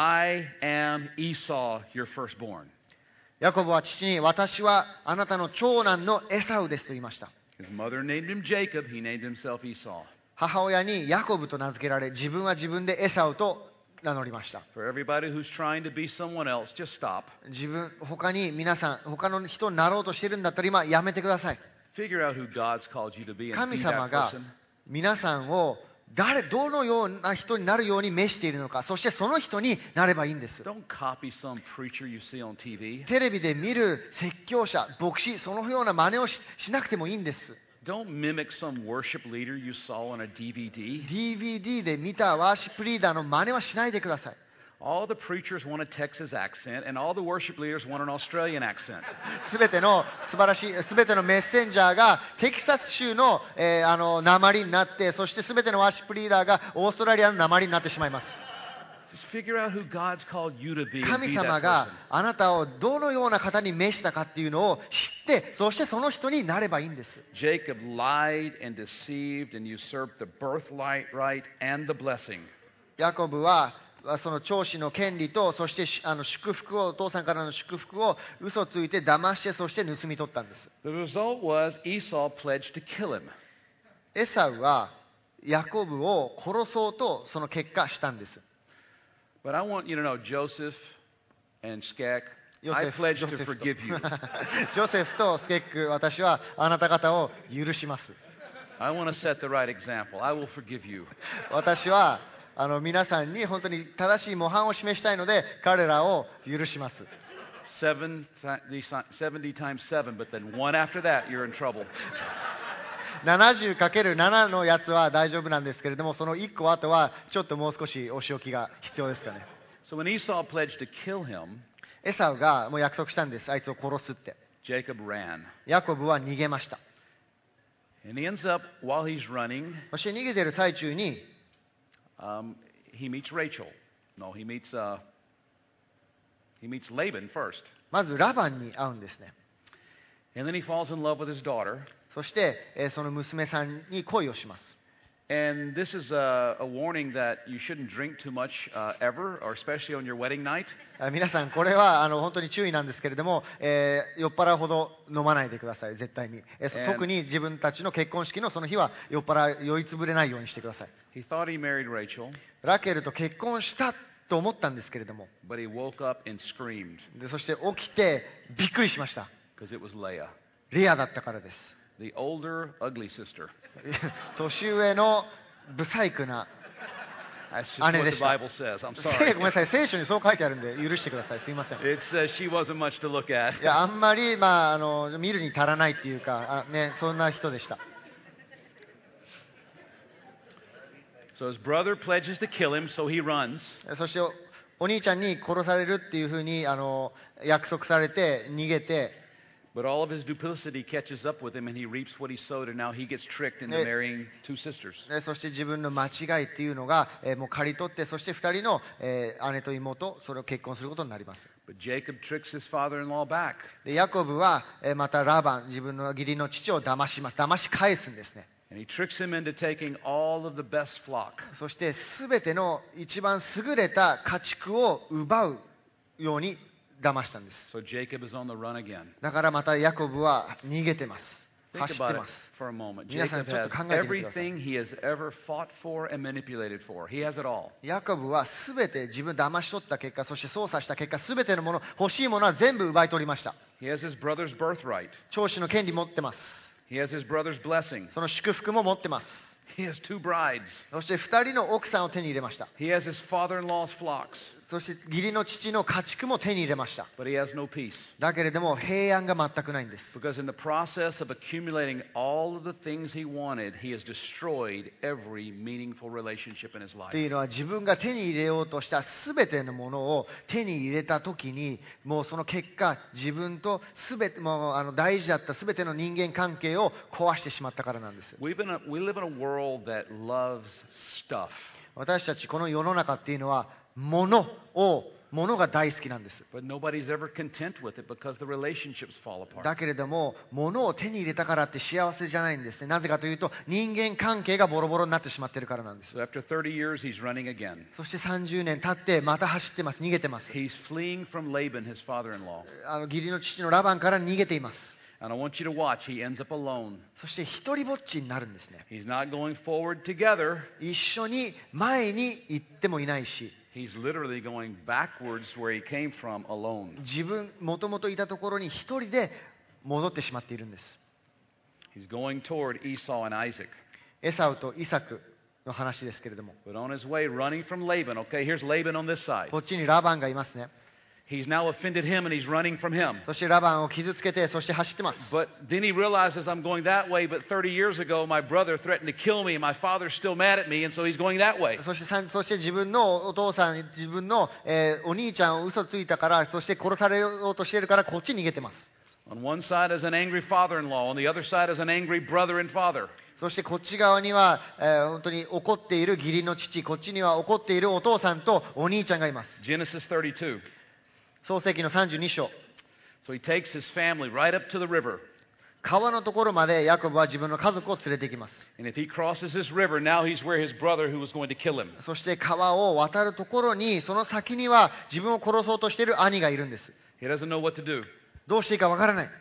I am Esau, your firstborn. ヤコブは父に、私はあなたの長男のエサウですと言いました。 His mother named him Jacob, he named himself Esau. 母親にヤコブと名付けられ、自分は自分でエサウと名乗りました。 For everybody who's trying to be someone else, just stop. 他に皆さん、他の人になろうとしているんだったら今やめてください。 Figure out who God's called you to be and 神 be 様 that が person. 皆さんをどのような人になるように召しているのか、そしてその人になればいいんです。 Don't copy some preacher you see on TV. テレビで見る説教者、牧師、そのような真似をしなくてもいいんです。 Don't mimic some worship leader you saw on a DVD. DVD で見たワーシップリーダーの真似はしないでください。 All the preachers want a Texas accent, and all the worship leaders want an Australian accent. すべての素晴らしい、すべてのメッセンジャーがテキサス州の、訛りになって、そしてすべてのワーシップリーダーがオーストラリアの訛りになってしまいます。 Just figure out who God's called you to be and 神 be 様 that が person. あなたをどのような方に召したかっていうのを知って、そしてその人になればいいんです。 Jacob lied and deceived and usurped the birthright right and the blessing. ヤコブはその長子の権利と、そして祝福を、お父さんからの祝福を嘘ついて騙して、そして盗み取ったんです。 The result was Esau pledged to kill him. エサウはヤコブを殺そうとその結果したんです。 But I want you to know, Joseph and Skek, I pledge to forgive you. ジョセフとスケック、私はあなた方を許します。 I want to set the right example. I will forgive you. 私は皆さんに本当に正しい模範を示したいので、彼らを許します。 70 times 7, but then one after that, you're in trouble. 70×7 のやつは大丈夫なんですけれども、その1個後はちょっともう少しお仕置きが必要ですかね。 So when Esau pledged to kill him, エサウがもう約束したんです。あいつを殺すって。 Jacob ran. ヤコブは逃げました。 And he ends up, while he's running, そして逃げている最中に、 he meets Rachel. No, he meets Laban first. まずラバンに会うんですね。 And then he falls in love with his daughter. そして、その娘さんに恋をします。 And this is a warning that you shouldn't drink too much ever, or especially on your wedding night. 皆さん、これは本当に注意なんですけれども、酔っ払うほど飲まないでください、絶対に。特に自分たちの結婚式のその日は酔いつぶれないようにしてください。 He thought he married Rachel, ラケルと結婚したと思ったんですけれども、 but he woke up and screamed そして起きてびっくりしました。 because it was Leah, レアだったからです。 the older, ugly sister. 年上のブサイクな That's just 姉 what で the した。 Bible says. I'm sorry. ごめんなさい、聖書にそう書いてあるんで許してください。すいません。 It says she wasn't much to look at. いや、あんまり、見るに足らないっていうか、そんな人でした。 So his brother pledges to kill him, so he runs. そしてお兄ちゃんに殺されるっていうふうに約束されて逃げて、 But all of his duplicity catches up with him, and he reaps what he sowed, and now he gets tricked into marrying two sisters. そして自分の間違いっていうのが、もう刈り取って、そして2人の、姉と妹、それを結婚することになります。 But Jacob tricks his father-in-law back. でヤコブは、またラバン、自分の義理の父を騙します。騙し返すんですね。 And he tricks him into taking all of the best flock. そして全ての一番優れた家畜を奪うように騙したんです。 So Jacob is on the run again. だからまたヤコブは逃げてます。 Think 走って about ま it す。 for a moment. 皆さん Jacob ちょっ has と考えてみてください。 everything he has ever fought for and manipulated for. He has it all. ヤコブは全て自分騙し取った結果、そして操作した結果、全てのもの、欲しいものは全部奪い取りました。 He has his brother's birthright. 長子の権利持ってます。 He has his brother's blessing. その祝福も持ってます。 He has two brides. そして2人の奥さんを手に入れました。 He has his father-in-law's flocks. そして義理の父の家畜も手に入れました。 But he has no peace. だけれども平安が全くないんです。 Because in the process of accumulating all of the things he wanted, he has destroyed every meaningful relationship in his と life. いうのは自分が手に入れようとした全てのものを手に入れた時にもうその結果自分と全てもう大事だった全ての人間関係を壊してしまったからなんです。 We live in a world that loves stuff. 私たちこの世の中っていうのは物が大好きなんです。 But nobody's ever content with it because the relationships fall だ apart. けれども物を手に入れたからって幸せじゃないんですね。なぜかというと人間関係がボロボロになってしまっているからなんです。 So after 30 years, he's running again. そして30年経ってまた走ってます。逃げてます。 He's fleeing from Laban, his father-in-law. 義理の父のラバンから逃げています。 And I want you to watch. He ends up alone. そして一人ぼっちになるんですね。 He's not going forward together. 一緒に前に行ってもいないし、 He's literally going backwards where he came from alone. もともといたところに一人で戻ってしまっているんです。 He's going toward Esau and Isaac. エサウとイサクの話ですけれども、 But on his way, running from Laban. Okay, here's Laban on this side. こっちにラバンがいますね。 He's now offended him and he's running from him. そしてラバンを傷つけて、そして走ってます。 But then he realizes I'm going that way, but 30 years ago my brother threatened to kill me and my father's still mad at me, and so he's going that way. そして自分のお父さん、自分の、お兄ちゃんを嘘ついたから、そして殺されようとしているからこっちに逃げてます。 On one side is an angry father-in-law, on the other side is an angry brother and father. そしてこっち側には、本当に怒っている義理の父、こっちには怒っているお父さんとお兄ちゃんがいます。 Genesis 32. 創世記の32章。 So he takes his family right up to the river. 川のところまでヤコブは自分の家族を連れて行きます。 And if he crosses this river, now he's where his brother who was going to kill him. そして川を渡るところに、その先には自分を殺そうとしている兄がいるんです。 He doesn't know what to do. どうしていいかわからない。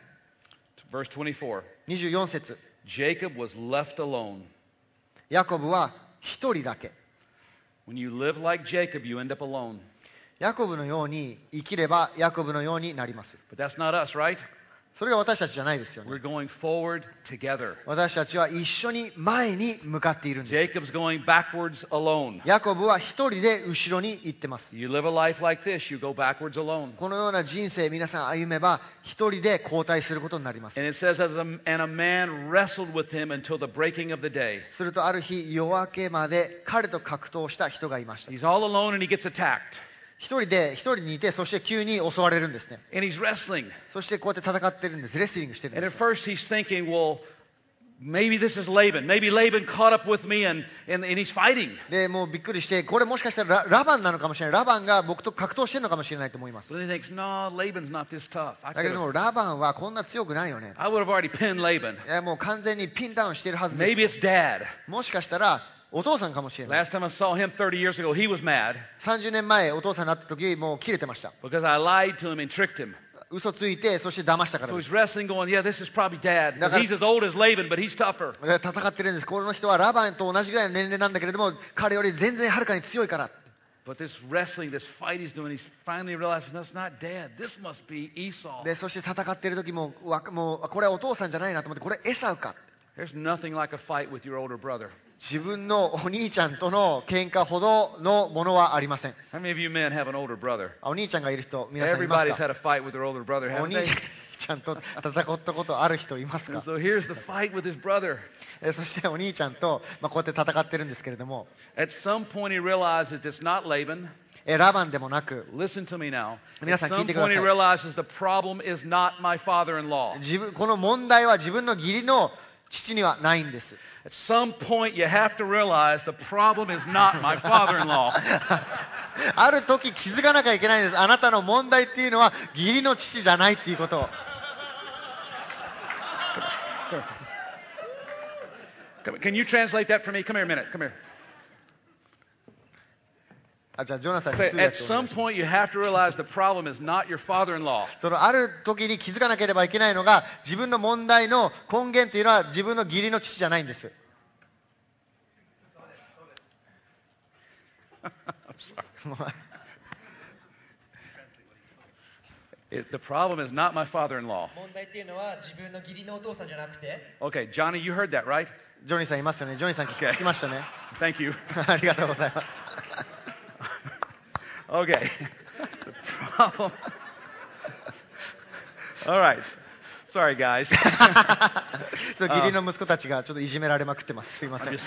Verse 24. 24節。 Jacob was left alone. ヤコブは一人だけ。 When you live like Jacob, you end up alone. ヤコブのように生きればヤコブのようになります。 But that's not us, right? それが私たちじゃないですよね。 We're going forward together. 私たちは一緒に前に向かっているんです。 Jacob's going backwards alone. ヤコブは一人で後ろに行ってます。 You live a life like this, you go backwards alone. このような人生皆さん歩めば一人で後退することになります。 And it says, and a man wrestled with him until the breaking of the day. するとある日夜明けまで彼と格闘した人がいました。 He's all alone and he gets attacked. 一人にいて、そして急に襲われるんですね。 And he's wrestling. そしてこうやって戦ってるんです。レスリングしてるん And で at す。 first he's thinking, well, maybe this is Laban. Maybe Laban caught up with me and he's fighting. で、もうびっくりして、これもしかしたらラバンなのかもしれない。ラバンが僕と格闘してるのかもしれないと思います。 But then he thinks, no, Laban's not this tough. だけども、ラバンはこんな強くないよね。 I would have already pinned Laban. いやもう完全にピンダウンしてるはずです。 Maybe it's dad. もしかしたらお父さんかもしれない。 Last time I saw him 30 years ago, he was mad 30年前お父さんになった時もう切れてました。 because I lied to him and tricked him. 嘘ついて、そして騙したから So で he's す。 wrestling going, yeah, this is probably dad. だから- He's as old as Laban, but he's tougher. で戦ってるんです。この人はラバンと同じぐらいの年齢なんだけれども、彼より全然はるかに強いから。 But this wrestling, this fight he's doing, he's finally realizing that's not dad. This must be Esau. で、そして戦ってる時もこれはお父さんじゃないなと思って、これエサウか。 There's nothing like a fight with your older brother. 自分のお兄ちゃんとの喧嘩ほどのものはありません。 How many of you men have an older brother? お兄ちゃんがいる人、皆さんいます Everybody's か？ had a fight with their older brother, お haven't 兄 they? ちゃんと戦ったことある人います And か？ so here's the fight with his brother. そしてお兄ちゃんと、こうやって戦ってるんですけれども、 At some point he realizes it's not Laban. ラバンでもなく、 Listen to me now. 皆 At さん聞い some てくださ point い。 he realizes the problem is not my father-in-law. この問題は自分の義理の父にはないんです。 At some point you have to realize the problem is not my father-in-law. ある時気づかなきゃいけないんです。あなたの問題っていうのは義理の父じゃないっていうことを。 Can you translate that for me? Come here a minute. Come here. じゃあジョナサンに Say, 通 at 訳をお願 some いします。 point you have to realize the problem is not your father-in-law. そのある時に気づかなければいけないのが、自分の問題の根源というのは自分の義理の父じゃないんです。 I'm sorry. The problem is not my father-in-law. 問題っていうのは自分の義理のお父さんじゃなくて、 Okay, Johnny, you heard that, right? ジョニーさんいますよね。ジョニーさん聞きましたね。 Thank you. ありがとうございます。 Okay. The problem. All right. Sorry, guys. そう義理の息子たちがちょっといじめられまくってます。すいません。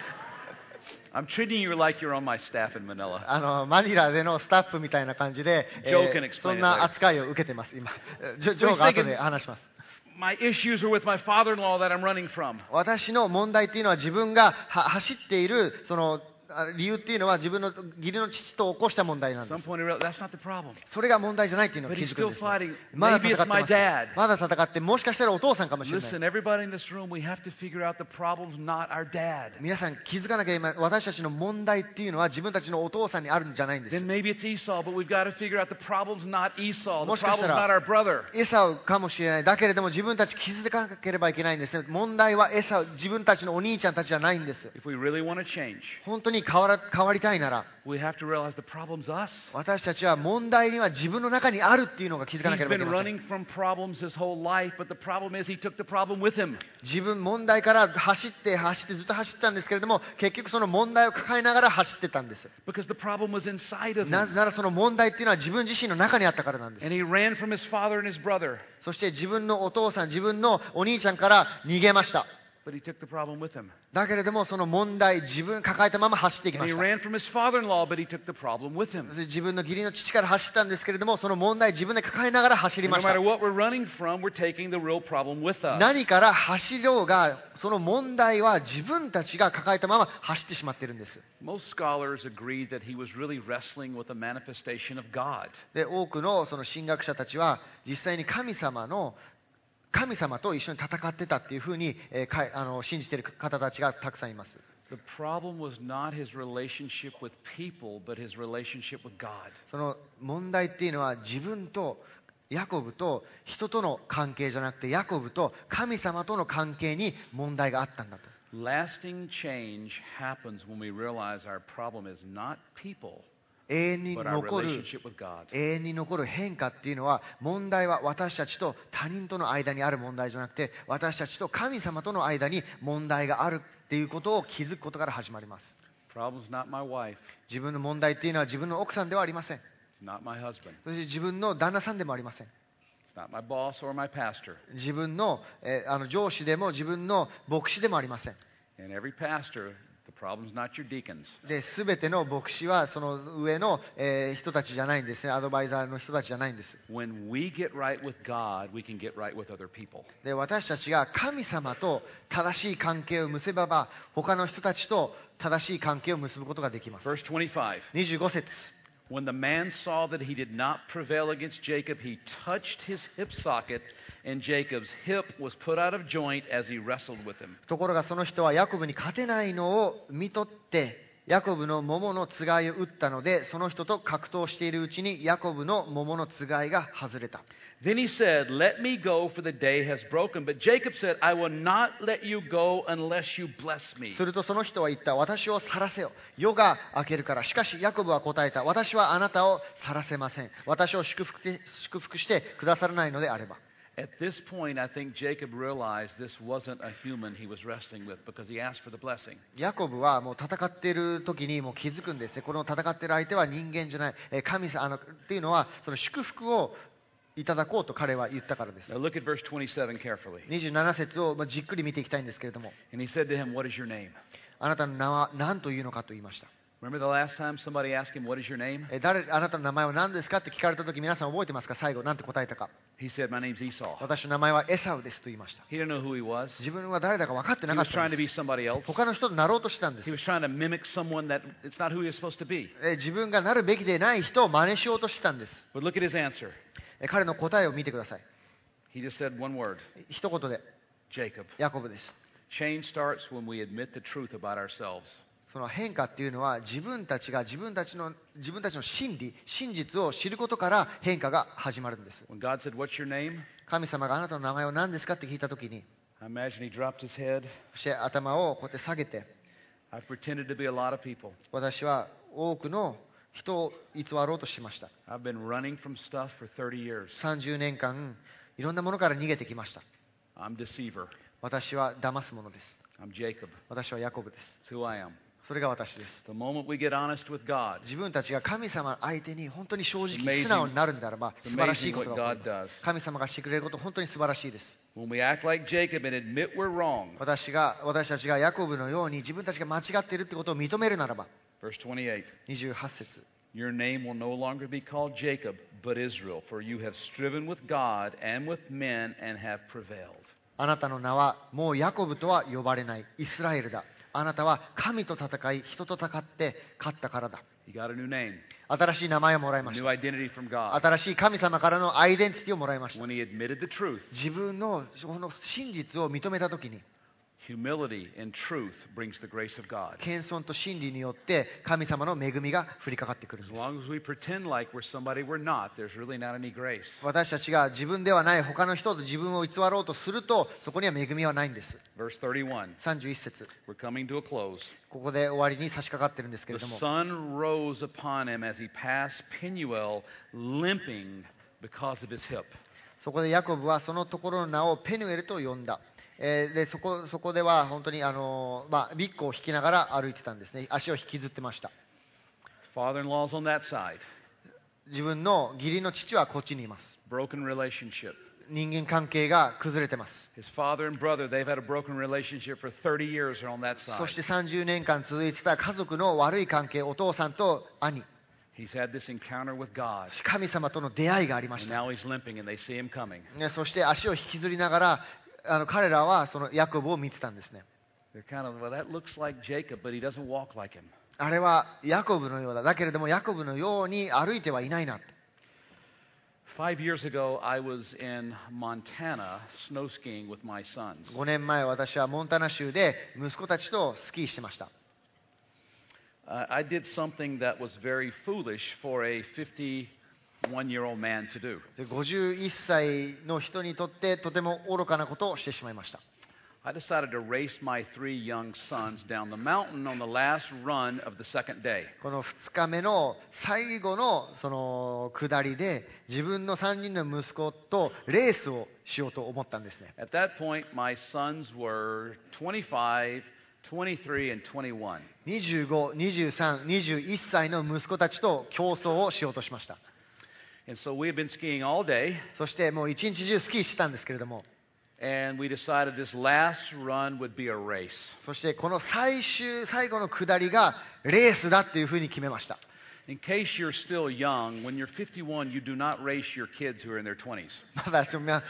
I'm treating you like you're on my staff in Manila. マニラでのスタッフみたいな感じで、 Joe can explain it そんな扱いを受けてます、今。ジョーが後で話します。 My issues are with my father-in-law that I'm running from. 私の問題っていうのは自分が走っているその理由っていうのは自分の義理の父と起こした問題なんで Some す。 point he realized that's not the problem. それが問題じゃないっていうのを But 気 he's づくん still です。 fighting. まだ Maybe 戦 it's って my ます。 dad. まだ戦って、もしかしたらお父さんかもしれない。 Listen, everybody in this room, we have to figure out the problem's not our dad. 皆さん気づかなきゃいけない。私たちの問題っていうのは自分たちのお父さんにあるんじゃないんです。 Then maybe it's Esau, but we've got to figure out the problem's not Esau. The もしかしたら problem's not our brother. エサウかもしれない。だけれども自分たち気づかなければいけないんです。問題はエサウ、自分たちのお兄ちゃんたちじゃないんです。 If we really want to change, 本当に変わりたいなら、 we have to realize the problem's us. 私たちは問題には自分の中にあるっていうのが気づかな He's ければいけ been ません。 running from problems his whole life, but the problem is he took the problem with him. 問題から走ってずっと走ったんですけれども、結局その問題を抱えながら走ってたんです。 Because the problem was inside of なぜ him. ならその問題っていうのは自分自身の中にあったからなんです。 And he ran from his father and his brother. そして自分のお父さん、自分のお兄ちゃんから逃げました。 But he took the problem with him. だけれどもその問題、自分抱えたまま走っていき And ま he した。 ran from his father-in-law, but he took the problem with him. 自分の義理の父から走ったんですけれども、その問題自分で抱えながら走り And ま no した。 matter what we're running from, we're taking the real problem with us. 何から走ろうが、その問題は自分たちが抱えたまま走ってしまっているんです。 Most scholars agree that he was really wrestling with a manifestation of God. で、多くのその神学者たちは実際に神様と一緒に戦ってたっていうふうに、信じている方たちがたくさんいます。 The problem was not his relationship with people, but his relationship with God. その問題っていうのは自分とヤコブと人との関係じゃなくて、ヤコブと神様との関係に問題があったんだと。 Lasting change happens when we realize our problem is not people, 永遠に but our 残る relationship with God. 永遠に残る変化っていうのは、問題は私たちと他人との間にある問題じゃなくて、私たちと神様との間に問題があるっていうことを気づくことから始まります。 Problem's not my wife. 自分の問題っていうのは自分の奥さんではありません。 It's not my husband. そして自分の旦那さんでもありません。 It's not my boss or my pastor. 自分の、上司でも自分の牧師でもありません。 And every pastor, the problem's not your deacons. で、すべての牧師はその上の、人たちじゃないんですね。アドバイザーの人たちじゃないんです。 When we get right with God, we can get right with other people. で、私たちが神様と正しい関係を結べば、他の人たちと正しい関係を結ぶことができます。 Verse 25. 25節。 When the man saw that he did not prevail against Jacob, he touched his hip socket, and Jacob's hip was put out of joint as he wrestled with him. ところがその人はヤコブに勝てないのを見とって、ヤコブの桃のつがいを打ったので、その人と格闘しているうちにヤコブの桃のつがいが外れた。 Then he said, "Let me go, for the day has broken." But Jacob said, "I will not let you go unless you bless me." するとその人は言った。私を去らせよ。夜が明けるから。しかしヤコブは答えた。私はあなたを去らせません。私を祝福してくださらないのであれば。 At this point, I think Jacob realized this wasn't a human he was wrestling with because he asked for the blessing. ヤコブはもう戦っている時にもう気づくんですね。この戦っている相手は人間じゃない。神様っていうのはその祝福をいただこうと彼は言ったからです。 Now look at verse 27 carefully. 27節をじっくり見ていきたいんですけれども、 And he said to him, "What is your name?" あなたの名は何というのかと言いました。 Remember the last time somebody asked him, "What is your name?" あなたの名前は何ですかって聞かれた時、皆さん覚えてますか？最後何て答えたか。 He said, "My name's Esau." 私の名前はエサウですと言いました。 He didn't know who he was. 自分は誰だか分かって He なか was ったん trying to で be す。 somebody else. 他の人となろうとしたんです He。was trying to mimic someone that it's not who he was supposed to be. 自分がなるべきでない人を真似しようとしてたんです。 But look at his answer. 彼の答えを見てください。 He just said one word, 一言で、 Jacob. ヤコブです。 Change starts when we admit the truth about ourselves. その変化っていうのは自分たちの真実を知ることから変化が始まるんです。 When God said, "What's your name?" 神様があなたの名前は何ですかって聞いたときに、 I imagine he dropped his head. そして頭をこうやって下げて、 I've pretended to be a lot of people. 私は多くの人を偽ろうとしました。 I've been running from stuff for 30 years. 30年間いろんなものから逃げてきました。 I'm deceiver. 私は騙すものです。 I'm Jacob. 私はヤコブです。 It's who I am. それが私です。 The moment we get honest with God, 自分たちが神様相手に本当に正 It's 直 amazing. 素直になるんであれば It's 素晴らしい amazing こと what が起こ God ります。 does. 神様がしてくれること本当に素晴らしいです。 When we act like Jacob and admit we're wrong. 私たちがヤコブのように自分たちが間違っているということを認めるならば Verse 28. 28節 Your name will no longer be called Jacob, but Israel, for you have striven with God and with men and have prevailed. あなたの名はもうヤコブとは呼ばれないイスラエルだ。あなたは神と戦い人と戦って勝ったからだ。 You got a new name, 新しい名前をもらい a まし new た。 identity from God. 新しい神様からのアイデンティティをもらいました。 When he admitted the truth, 自分のこの真実を認めたときに humility and truth brings the grace of God. 謙遜と真理によって神様の恵みが降りかかってくるん As です。 long as we pretend like we're somebody we're not, there's really not any grace. 私たちが自分ではない他の人と自分を偽ろうとするとそこには恵みはないんです。 Verse 31. 31節 We're coming to a close. ここで終わりに差し掛かってるんですけれ The ども sun rose upon him as he passed Penuel, limping because of his hip. そこでヤコブはそのところの名をペヌエルと呼んだ。でそこでは本当にビッグを引きながら歩いてたんですね。足を引きずってました。 Father-in-law's on that side. 自分の義理の父はこっちにいます。 Broken relationship. 人間関係が崩れてます。 His father and brother, they've had a broken relationship for 30 years. They're on that そ side. して30年間続いてた家族の悪い関係、お父さんと兄、 He's had this encounter with God. 神様との出会いがありまし And た。 now he's limping and they see him coming. そして足を引きずりながら彼らはそのヤコブを見てたんですね。 They're kind of, well, that looks like Jacob, but he doesn't walk like him. あれはヤコブのようだ。だけれどもヤコブのように歩いてはいないな。 5 years ago, I was in Montana snow skiing with my sons. 5年前私はモンタナ州で息子たちとスキーしてました。 I did something that was very foolish for a 51-year-old man to do. で51歳の人にとってとても愚かなことをしてしまいました。 I decided to race my 3 young sons down the mountain on the last run of the second day. この2日目の最後のその下りで自分の3人の息子とレースをしようと思ったんですね。 At that point, my sons were 25, 23, and 21. 25、23、21歳の息子たちと競争をしようとしました。 And so we had been skiing all day, そしてもう一日中スキーしてたんですけれども、 and we decided this last run would be a race. そしてこの最後の下りがレースだっていうふうに決めました。 In case you're still young, when you're 51, you do not race your kids who are in their 20s. まだ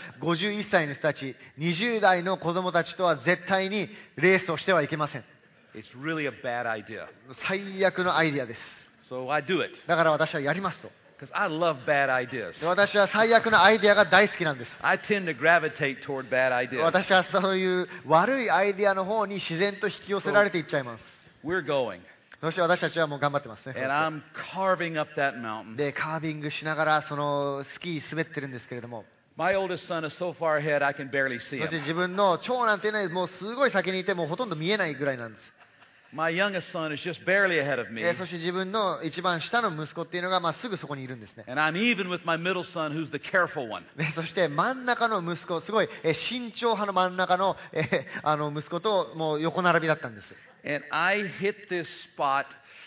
51歳の人たち、20代の子供たちとは絶対にレースをしてはいけません。 It's really a bad idea. 最悪のアイデアです。 So I do it だから私はやりますと。 because I love bad ideas. で私は最悪のアイデアが大好きなんです。 I tend to gravitate toward bad ideas. 私はそういう悪いアイデアの方に自然と引き寄せられていっちゃいます。 We're going, そして私たちはもう頑張ってますね。 and I'm carving up that mountain. で、カービングしながらそのスキー滑ってるんですけれども、 My oldest son is so far ahead I can barely see そして him. 自分の長男っていうのはもうすごい先にいてもうほとんど見えないぐらいなんです。 My youngest son is just barely ahead of me. そして自分の一番下の息子っていうのがすぐそこにいるんですね。 And I'm even with my middle son, who's the careful one. でそして真ん中の息子、すごい慎重派の真ん中の息子ともう横並びだったんです。 And I hit this spot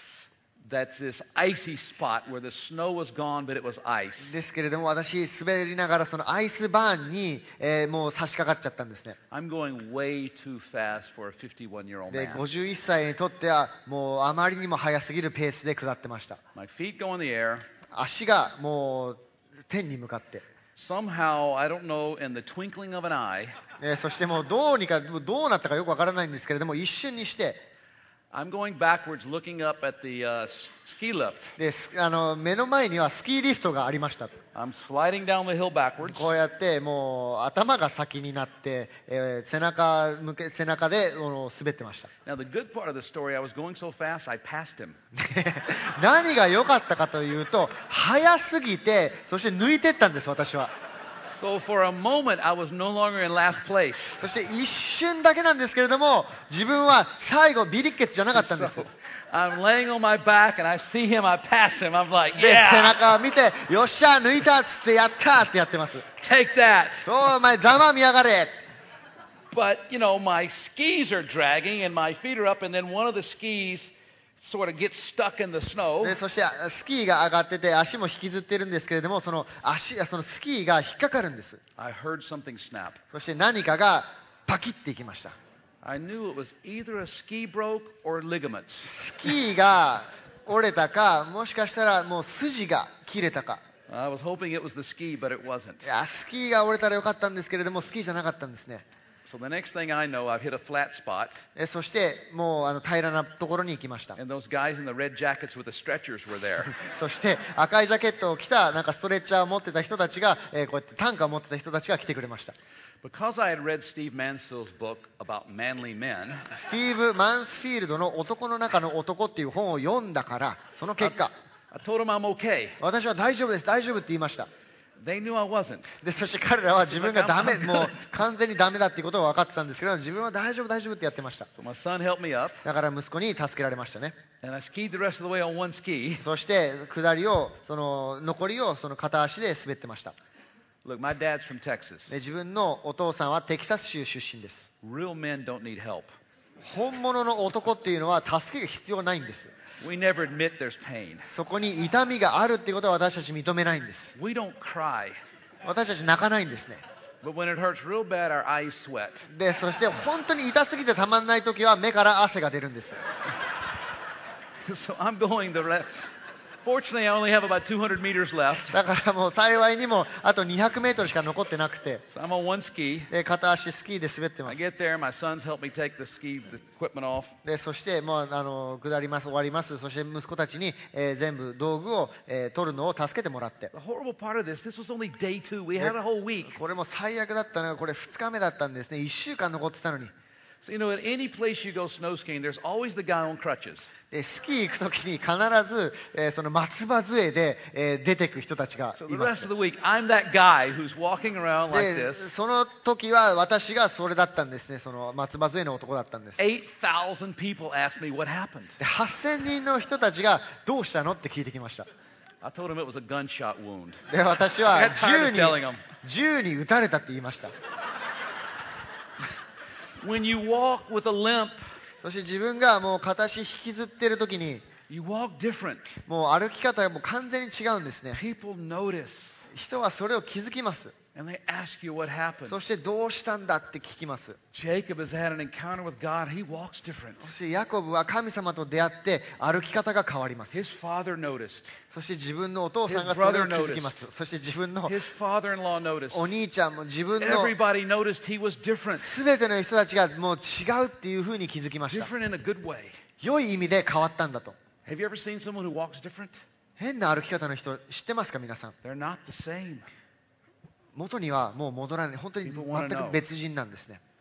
that's this icy spot where the snow was gone, but it was ice. ですけれども私滑りながらそのアイスバーンに、もう差し掛かっちゃったんですね。 I'm going way too fast for a 51-year-old で man. 51歳にとってはもうあまりにも速すぎるペースで下ってました。 My feet go in the air. 足がもう天に向かって、 Somehow, I don't know, in the twinkling of an eye, そしてもうどうにかどうなったかよくわからないんですけれども一瞬にして、 I'm going backwards looking up at the ski lift. で目の前にはスキーリフトがありました。 I'm sliding down the hill backwards. こうやってもう頭が先になって、背中で滑ってました。 Now, the good part of the story, I was going so fast, I passed him. 何が良かったかというと速すぎてそして抜いてったんです私は。 So for a moment, I was no longer in last place. そして一瞬だけなんですけれども自分は最後ビリッケツじゃなかったんです。 So I'm laying on my back and I see him, I pass him. I'm like, で、背 yeah, 中を見てよっしゃ抜いたっつってやったってやってます。 take that. そうお前ざまみやがれ。 But, you know, my skis are dragging and my feet are up, and then one of the skis sort of gets stuck in the snow. でそしてスキーが上がってて足も引きずってるんですけれども、そのスキーが引っかかるんです。 I heard something snap. そして何かがパキッていきました。 I knew it was either a ski broke or ligaments. スキーが折れたか、もしかしたらもう筋が切れたか。 I was hoping it was the ski, but it wasn't. いや、スキーが折れたらよかったんですけれども、スキーじゃなかったんですね。 So the next thing I know, I've hit a flat spot, そしてもう平らなところに行きました。 and those guys in the red jackets with the stretchers were there. そして赤いジャケットを着たなんかストレッチャーを持ってた人たちが、こうやって担架を持ってた人たちが来てくれました。 Because I had read Steve Mansfield's book about manly men, スティーブ・マンスフィールドの男の中の男っていう本を読んだから、その結果、 I told them I'm okay. 私は大丈夫です、大丈夫って言いました。 They knew I wasn't. でそして彼らは自分がダメ、もう完全にダメだっていうことが分かってたんですけど、自分は大丈夫、大丈夫ってやってました。 So my son helped me up, だから息子に助けられましたね。 and I skied the rest of the way on one ski. そして下りを、残りをその片足で滑ってました。 Look, my dad's from Texas. で自分のお父さんはテキサス州出身です。 Real men don't need help. 本物の男っていうのは助けが必要ないんです。 We never admit there's pain. そこに痛みがあるっていうことは私たち認めないんです。 We don't cry. 私たち泣かないんですね。 But when it hurts real bad, our eyes sweat. でそして本当に痛すぎてたまんない時は目から汗が出るんです。 So I'm going the rest. Fortunately, I only have about 200 meters left. だからもう幸いにもあと200メートルしか残ってなくて、 So I'm on one ski. で片足スキーで滑ってま I す。 get there, my sons help me take the ski the equipment off. でそしてもう下ります、終わります。そして息子たちに、全部道具を、取るのを助けてもらって、 The horrible part of this was only day 2. We had a whole week. これも最悪だったのがこれ2日目だったんですね。1週間残ってたのに。 So, at any place you go snow skiing, there's always the guy on crutches. でスキー行くときに必ず、その松葉杖で、出てく人たちが So い the ま rest す。 of the week, I'm that guy who's walking around like で this. その時は私がそれだったんですね。その松葉杖の男だったんです。で 8,000 people asked me what happened. 8000人の人たちがどうしたのって聞いてきました。 I told him it was a gunshot wound. で私 I は got tired of telling them. 銃に撃たれたって言いました。 When you walk with a limp, そして自分がもう片足引きずってる時に you walk different. もう歩き方がもう完全に違うんですね。 People notice 人はそれを気づきます。 and they ask you what happened. そしてどうしたんだって聞きます。 Jacob has had an encounter with God. He walks different. そしてヤコブは神様と出会って歩き方が変わります。 His father noticed. そして自分のお父さんがそれを気づきます。そして自分の His father-in-law noticed. お兄ちゃんも自分の Everybody noticed he was different. 全ての人たちがもう違うっていうふうに気づきました。 Different in a good way. 良い意味で変わったんだと。 Have you ever seen someone who walks different? 変な歩き方の人知ってますか皆さん。 They're not the same. 元にはもう戻らない。本当に全く別人なんですね。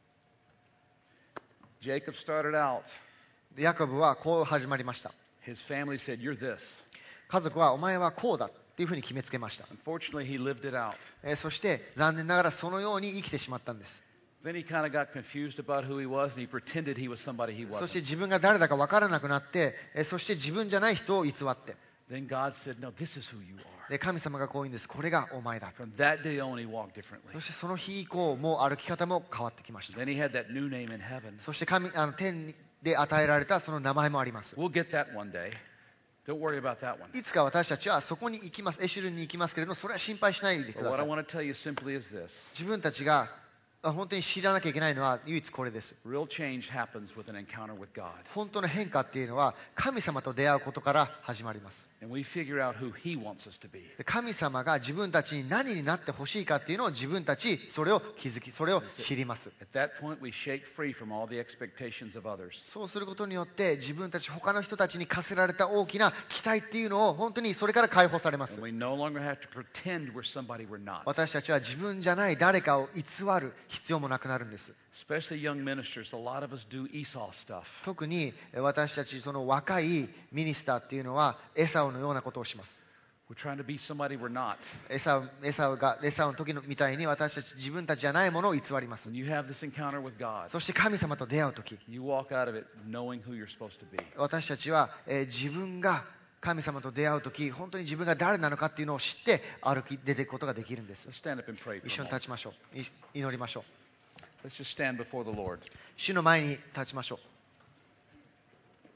Jacob started out. ヤコブはこう始まりました。 His family said, "You're this." 家族はお前はこうだっていうふうに決めつけました。 Unfortunately, he lived it out. そして残念ながらそのように生きてしまったんです。 Then he kind of got confused about who he was, and he pretended he was somebody he そして wasn't. 自分が誰だか分からなくなって、そして自分じゃない人を偽って、 Then God said, "No, this is who you are." で神様がこう言うんです。これがお前だ。 From that day on, he walked differently. そしてその日以降もう歩き方も変わってきました。 Then he had that new name in heaven. そして天で与えられたその名前もあります。 We'll get that one day. Don't worry about that one. いつか私たちはそこに行きます。エシュルに行きますけれども、それは心配しないでく But だ what さ I い。 want to tell you simply is this. 自分たちが本当に知らなきゃいけないのは唯一これです。 Real change happens with an encounter with God. 本当の変化っていうのは神様と出会うことから始まります。 And we figure out who he wants us to be. で神様が自分たちに何になってほしいかっていうのを自分たちそれを気づき、それを知ります。 At that point, we shake free from all the expectations of others. そうすることによって自分たち他の人たちに課せられた大きな期待っていうのを本当にそれから解放されます。 And we no longer have to pretend we're somebody we're not. 私たちは自分じゃない誰かを偽る必要もなくなるんです。 Especially young ministers, a lot of us do Esau stuff. 特に私たちその若いミニスターっていうのはエサウのようなことをします。 We're trying to be somebody we're not. エサウの時のみたいに私たち自分たちじゃないものを偽ります。 When you have this encounter with God, そして神様と出会う時、 you walk out of it knowing who you're supposed to be. 私たちは、自分が神様と出会う時、本当に自分が誰なのかっていうのを知って歩き出ていくことができるんです。 Let's stand up and pray for 一緒 a に moment. 立ちましょう。祈りましょう。 Let's just stand before the Lord. 主の前に立ちましょう。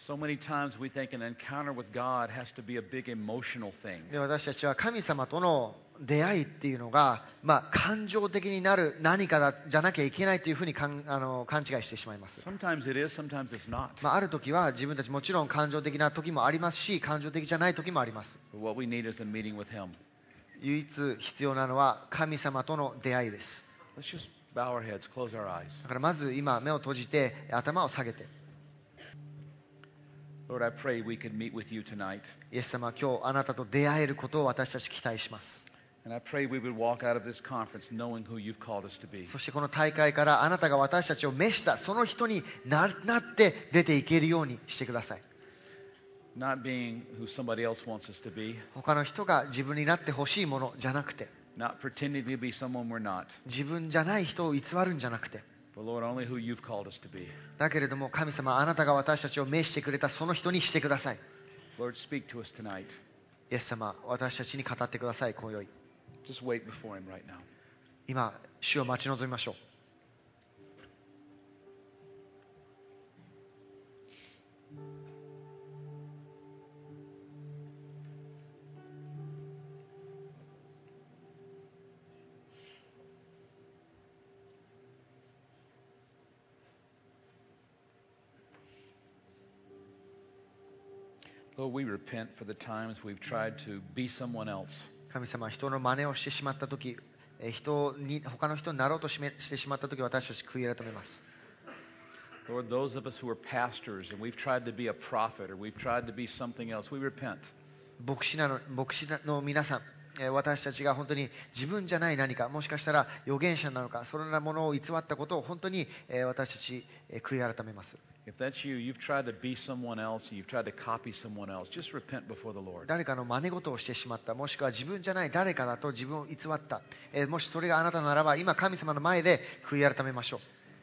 So many times we think an encounter with God has to be a big emotional thing. で、私たちは神様との出会いっていうのが、感情的になる何かじゃなきゃいけないというふうに勘違いしてしまいます。 Sometimes it is, sometimes it's not. ある時は自分たちもちろん感情的な時もありますし、感情的じゃない時もあります。 But what we need is a meeting with Him. 唯一必要なのは神様との出会いです。 Let's just bow our heads, close our eyes. だからまず今目を閉じて頭を下げて、 Lord, I pray we could meet with you tonight. イエス様、今日あなたと出会えることを私たち期待します。 And I pray we would walk out of this conference knowing who you've called us to be. そしてこの大会からあなたが私たちを召したその人になって出ていけるようにしてください。 Not being who somebody else wants us to be, 他の人が自分になってほしいものじゃなくて、 not pretending to be someone we're not, 自分じゃない人を偽るんじゃなくて、 but Lord, only who you've called us to be. だけれども神様、あなたが私たちを召してくれたその人にしてください。 Lord, speak to us tonight. イエス様、私たちに語ってください。今宵 Just wait before Him right now. 今、主を待ち望みましょう。 Lord, we repent for the times we've tried to be someone else. 神様、人の真似をしてしまったとき、他の人になろうとしてしまったとき、私たち悔い改めます。 Lord, those of us who are pastors and we've tried to be a prophet or we've tried to be something else, we repent. 牧師の皆さん、私たちが本当に自分じゃない何か、もしかしたら預言者なのか、そんなものを偽ったことを本当に私たち悔い改めます。 If that's you, you've tried to be someone else and you've tried to copy someone else, just repent before the Lord. 誰かの真似事をしてしまった、もしくは自分じゃない誰かだと自分を偽った、もしそれがあなたならば、今神様の前で悔い改めましょう。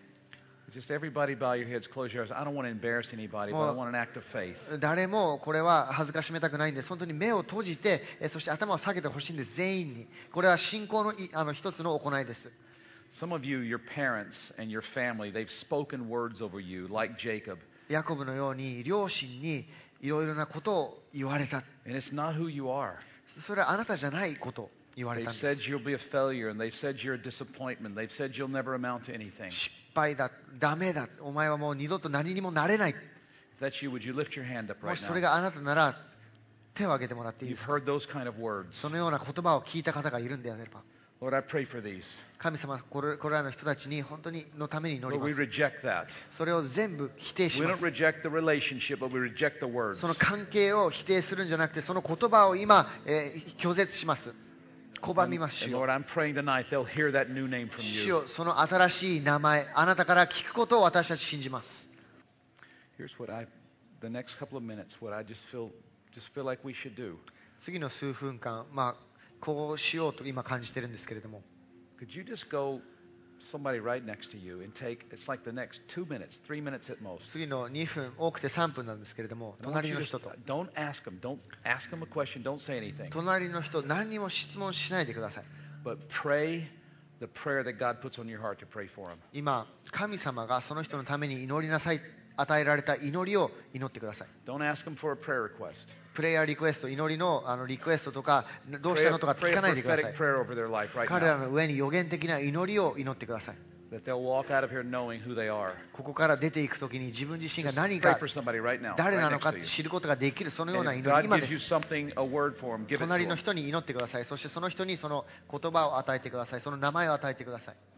Just everybody bow your heads, close your eyes. I don't want to embarrass anybody, but I want an act of faith. 誰もこれは恥ずかしめたくないんです。本当に目を閉じて、そして頭を下げてほしいんです。全員に。これは信仰の一つの行いです。 Some of you, your parents and your family, they've spoken words over you, like Jacob. ヤコブのように両親にいろいろなことを言われた。 And it's not who you are. それはあなたじゃないことを言われ They've たんです。 said you'll be a failure, and they've said you're a disappointment. They've said you'll never amount to anything. 失敗だ、ダメだ、お前はもう二度と何にもなれない。 If that's you, would you lift your hand up も right しそれ now? があなたなら手を挙げてもらっていいで You've すか。 heard those kind of words. そのような言葉を聞いた方がいるんであれば、 Lord, I pray for these. 神様、これらの人たちに本当にのために祈り Lord, ま we す。 reject that. それを全部否定し We ま don't す。 reject the relationship, but we reject the words. その関係を否定するんじゃなくて、その言葉を今、拒絶します。拒みます。 And 主よ Lord, I'm praying tonight they'll hear that new name from 主 you. よ、その新しい名前、あなたから聞くことを私たち信じます。 Here's the next couple of minutes, what I just feel like we should do. 次の数分間、こうしようと今感じてるんですけれども、 Could you just go somebody right next to you and take, it's like the next 2 minutes, 3 minutes at most. 次の2分、多くて3分なんですけれども、 I want 隣 you の to 人と、 don't ask them a question, don't say anything. 隣の人、何にも質問しないでください。 But pray the prayer that God puts on your heart to pray for them. 今、神様がその人のために祈りなさい、与えられた祈りを祈ってください。 Don't ask them for a prayer request. プレイヤーリクエスト、祈りのリクエストとか、どうしたのとか Pray 聞か a ないでくださ prophetic い。 prayer over their life right 彼ら now. の上に予言的な祈りを祈ってください。 That they'll walk out of here knowing who they are. ここから出ていくときに自分自身が Just 何 pray か for somebody right now, 誰 right なの next か to you. 知ることができる、そのような And 祈 if り、 God 今で gives you す。 something, a word for them, give it to 隣の them. 人に祈ってください。そしてその人にその言葉を与えてください。その名前を与えてください。